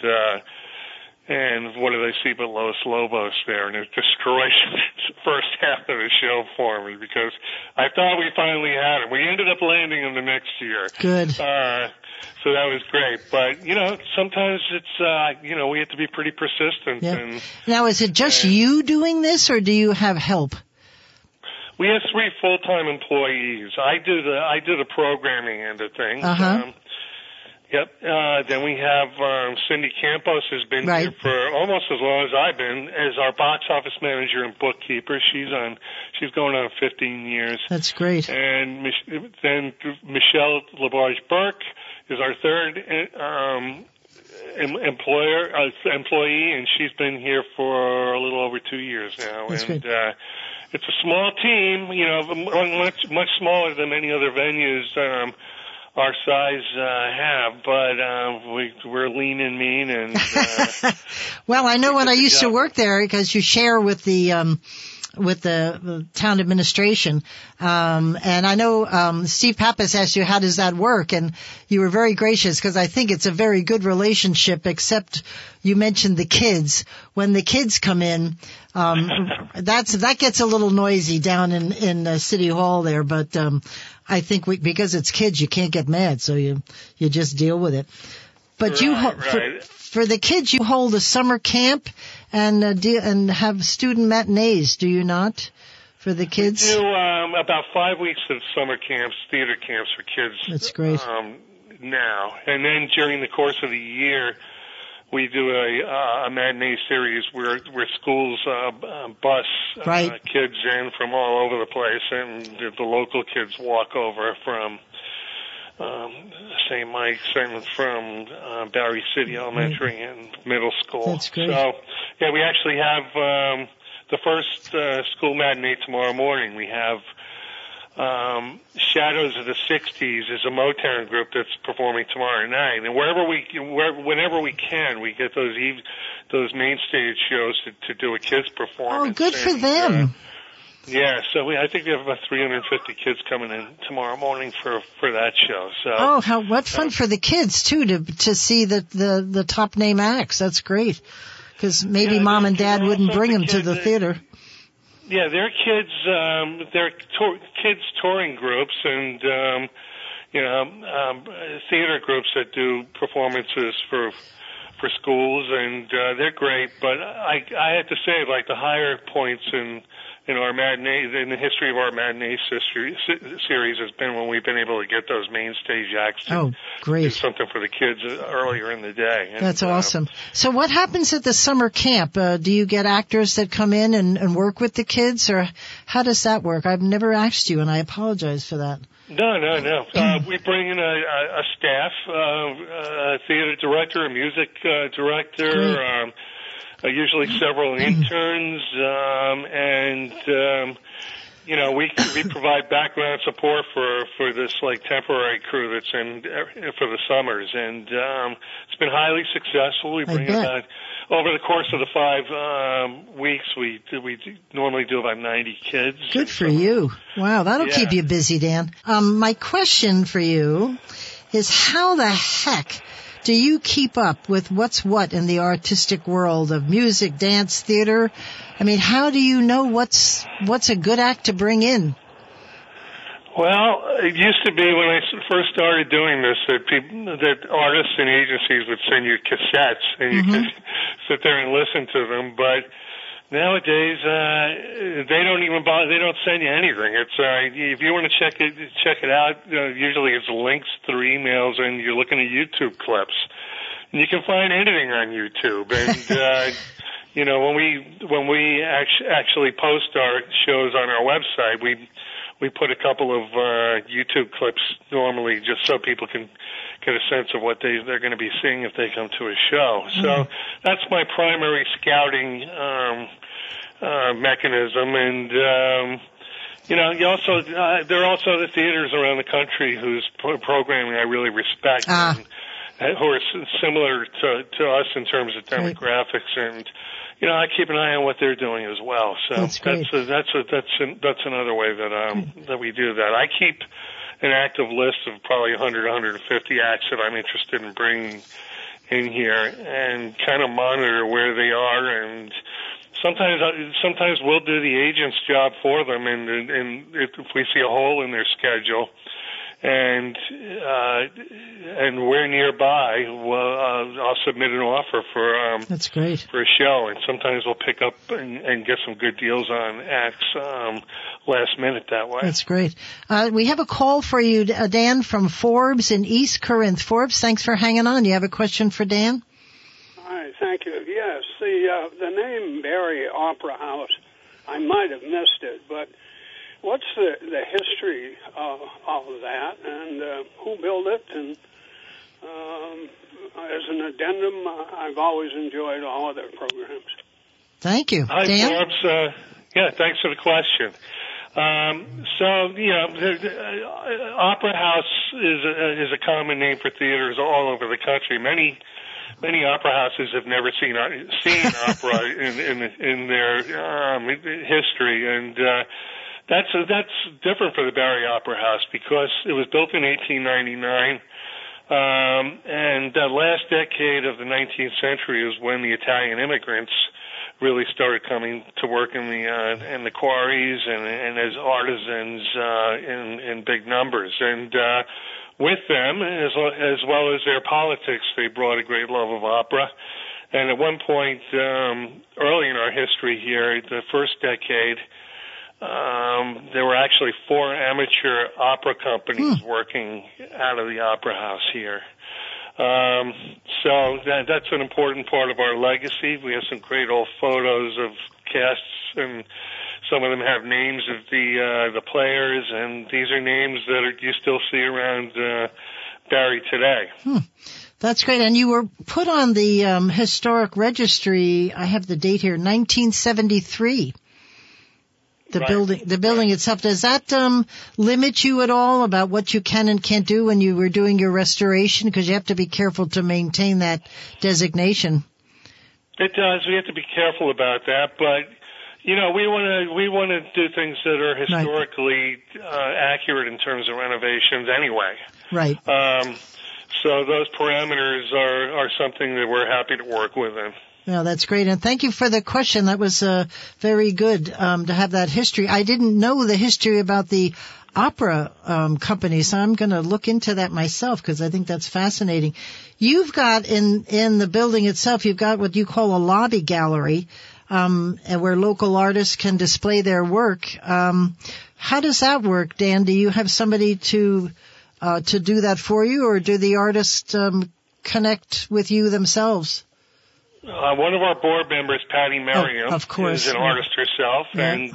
and what do they see but Los Lobos there, and it destroyed the first half of the show for me because I thought we finally had him. We ended up landing him the next year. Good. So that was great. But, sometimes it's, we have to be pretty persistent. Yeah. And, now, is it just you doing this, or do you have help? We have 3 full-time employees. I do the programming end of things. Uh-huh. Yep. Then we have Cindy Campos, has been here for almost as long as I've been, as our box office manager and bookkeeper. She's going on 15 years. That's great. And then Michelle LaBarge Burke is our third employee, and she's been here for a little over 2 years now. That's and great. It's a small team, much smaller than many other venues our size have, but we're lean and mean, and well, I know when I used to work there, because you share with the town administration, and I know Steve Pappas asked you, how does that work, and you were very gracious, because I think it's a very good relationship, except you mentioned the kids. When the kids come in, that gets a little noisy down in City Hall there, but I think because it's kids, you can't get mad, so you just deal with it. But for the kids, you hold a summer camp and have student matinees, do you not? For the kids, we do about 5 weeks of summer camps, theater camps for kids. That's great. Now, and then during the course of the year, we do a matinee series where schools bus kids in from all over the place, and the local kids walk over from St. Mike's and from Barry City Elementary and Middle School. That's great. So, yeah, we actually have the first school matinee tomorrow morning. We have Shadows of the 60s is a Motown group that's performing tomorrow night, and whenever we can, we get those main stage shows to do a kids performance. Oh, good for them. Yeah, so I think we have about 350 kids coming in tomorrow morning for that show. So what fun for the kids too to see the top name acts. That's great, because maybe mom and dad wouldn't bring them to the theater. Yeah, they're kids. They're kids touring groups and theater groups that do performances for schools, and they're great. But I have to say, like, the higher points in our matinee, in the history of our matinee series, has been when we've been able to get those main stage acts to do something for the kids earlier in the day. And, that's awesome. So what happens at the summer camp? Do you get actors that come in and work with the kids, or how does that work? I've never asked you, and I apologize for that. No. We bring in a staff, a theater director, a music director, usually several interns, and we provide background support for this temporary crew that's in for the summers, and it's been highly successful. We bring about over the course of the 5 weeks, we normally do about 90 kids. Good for you! Wow, that'll keep you busy, Dan. My question for you is, how the heck do you keep up with what's what in the artistic world of music, dance, theater? I mean, how do you know what's a good act to bring in? Well, it used to be when I first started doing this that artists and agencies would send you cassettes and you could sit there and listen to them. But nowadays, they don't even bother. They don't send you anything. It's if you want to check it out. Usually, it's links through emails, and you're looking at YouTube clips. And you can find anything on YouTube. And when we actually post our shows on our website, we put a couple of YouTube clips normally, just so people can get a sense of what they're going to be seeing if they come to a show. So that's my primary scouting mechanism. And you also there are also the theaters around the country whose programming I really respect. who are similar to us in terms of demographics, and I keep an eye on what they're doing as well. So that's another way that we do that. I keep an active list of probably 100, 150 acts that I'm interested in bringing in here, and kind of monitor where they are. And sometimes we'll do the agent's job for them, and if we see a hole in their schedule, and we're nearby, I'll submit an offer for that's great, for a show, and sometimes we'll pick up and get some good deals on acts last minute that way. That's great. We have a call for you, Dan, from Forbes in East Corinth. Forbes, thanks for hanging on. You have a question for Dan? Hi, thank you. Yes, the name Barry Opera House, I might have missed it, but what's the history of that, and who built it? And as an addendum, I've always enjoyed all of their programs. Thank you. Hi, Dan? Forbes. Thanks for the question. Opera House is a common name for theaters all over the country. Many opera houses have never seen opera in their history, and that's different for the Barry Opera House because it was built in 1899, and the last decade of the 19th century was when the Italian immigrants really started coming to work in the quarries and as artisans in big numbers, and with them, as well as their politics, they brought a great love of opera. And at one point, early in our history here, the first decade, there were actually 4 amateur opera companies working out of the Opera House here. So that's an important part of our legacy. We have some great old photos of casts, and some of them have names of the players, and these are names that you still see around Barry today. That's great. And you were put on the historic registry. I have the date here, 1973. The building itself. Does that limit you at all about what you can and can't do when you were doing your restoration? Because you have to be careful to maintain that designation. It does. We have to be careful about that, but we want to do things that are historically accurate in terms of renovations anyway. Right. So those parameters are something that we're happy to work within. No, that's great. And thank you for the question. That was very good to have that history. I didn't know the history about the opera company, so I'm going to look into that myself because I think that's fascinating. You've got in the building itself, you've got what you call a lobby gallery, and where local artists can display their work. How does that work, Dan? Do you have somebody to do that for you, or do the artists connect with you themselves? One of our board members, Patty Merriam, of course, is an artist herself, and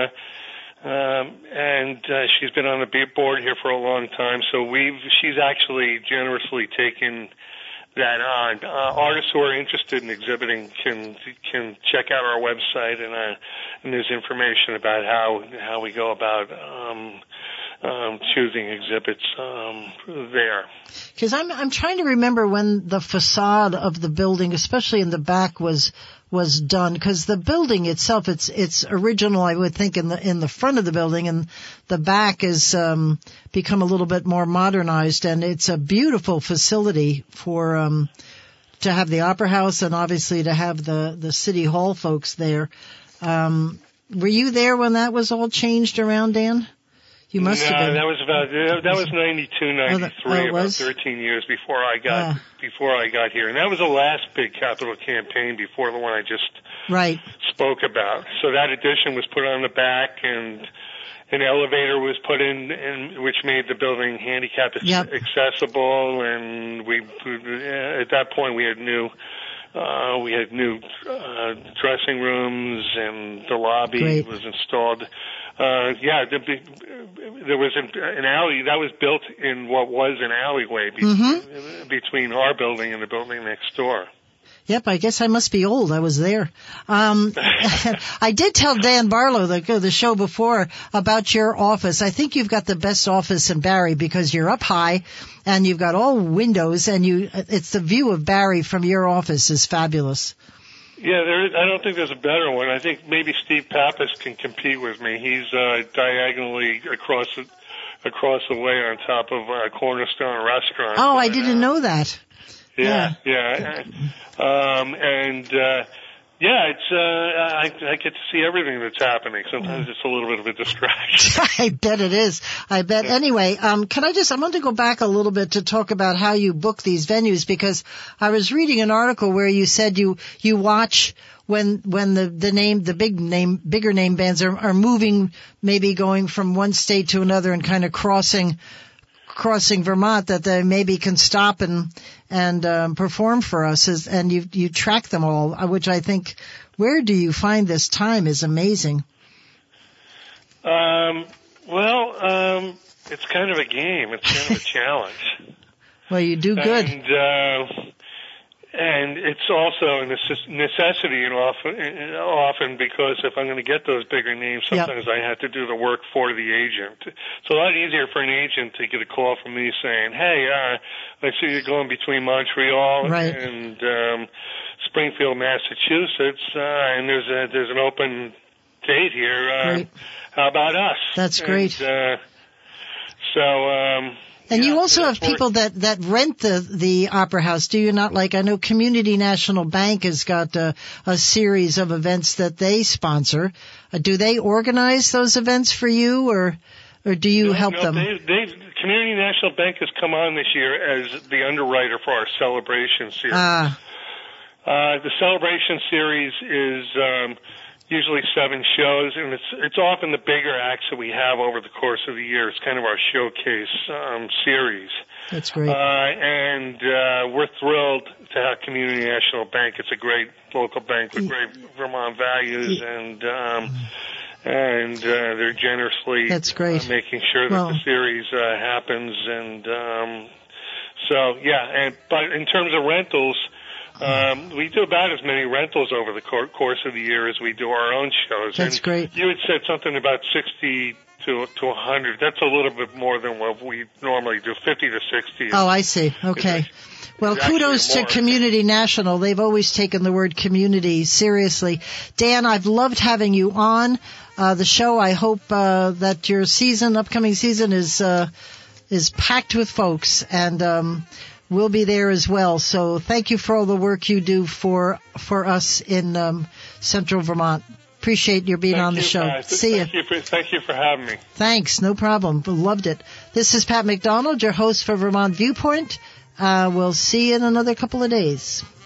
she's been on the board here for a long time. So she's actually generously taken that on. Artists who are interested in exhibiting can check out our website, and there's information about how we go about choosing exhibits there. Because I'm trying to remember when the facade of the building, especially in the back, was done. Because the building itself, it's original, I would think, in the front of the building, and the back has become a little bit more modernized, and it's a beautiful facility for to have the Opera House and obviously to have the City Hall folks there. Were you there when that was all changed around, Dan? You must have been. That was 92, 93, about 13 years before I got here, and that was the last big capital campaign before the one I just spoke about. So that addition was put on the back, and an elevator was put in which made the building handicap accessible. And at that point we had new dressing rooms, and the lobby was installed. There was an alley that was built in what was an alleyway between our building and the building next door. Yep, I guess I must be old. I was there. I did tell Dan Barlow, the show before, about your office. I think you've got the best office in Barrie because you're up high and you've got all windows, and it's the view of Barrie from your office is fabulous. Yeah, I don't think there's a better one. I think maybe Steve Pappas can compete with me. He's diagonally across the way on top of Cornerstone Restaurant. Oh, I didn't know that. Yeah. It's I get to see everything that's happening. Sometimes it's a little bit of a distraction. I bet it is. I bet. Anyway, I want to go back a little bit to talk about how you book these venues, because I was reading an article where you said you watch when the bigger name bands are moving, maybe going from one state to another and kind of crossing Vermont, that they maybe can stop and perform for us, and you track them all, which I think, where do you find this time is amazing. It's kind of a game. It's kind of a challenge. Well, you do good. And it's also a necessity, and often because if I'm going to get those bigger names, sometimes I have to do the work for the agent. It's a lot easier for an agent to get a call from me saying, "Hey, I see you're going between Montreal and Springfield, Massachusetts, and there's an open date here. How about us?" That's great. And you also have people that rent the Opera House, do you not? Like, I know Community National Bank has got a series of events that they sponsor. Do they organize those events for you, or do you help them? Community National Bank has come on this year as the underwriter for our Celebration series. The Celebration series is usually 7 shows, and it's often the bigger acts that we have over the course of the year. It's kind of our showcase series. That's great. And we're thrilled to have Community National Bank. It's a great local bank with great Vermont values, and they're generously making sure that the series happens. And but in terms of rentals, we do about as many rentals over the course of the year as we do our own shows. That's great. You had said something about 60 to 100. That's a little bit more than what we normally do, 50 to 60. Oh, I see. Okay. Well, kudos to Community National. They've always taken the word community seriously. Dan, I've loved having you on the show. I hope that your upcoming season is packed with folks, and we'll be there as well. So thank you for all the work you do for us in Central Vermont. Appreciate your being on the show. See you. Thank you for having me. Thanks. No problem. Loved it. This is Pat McDonald, your host for Vermont Viewpoint. We'll see you in another couple of days.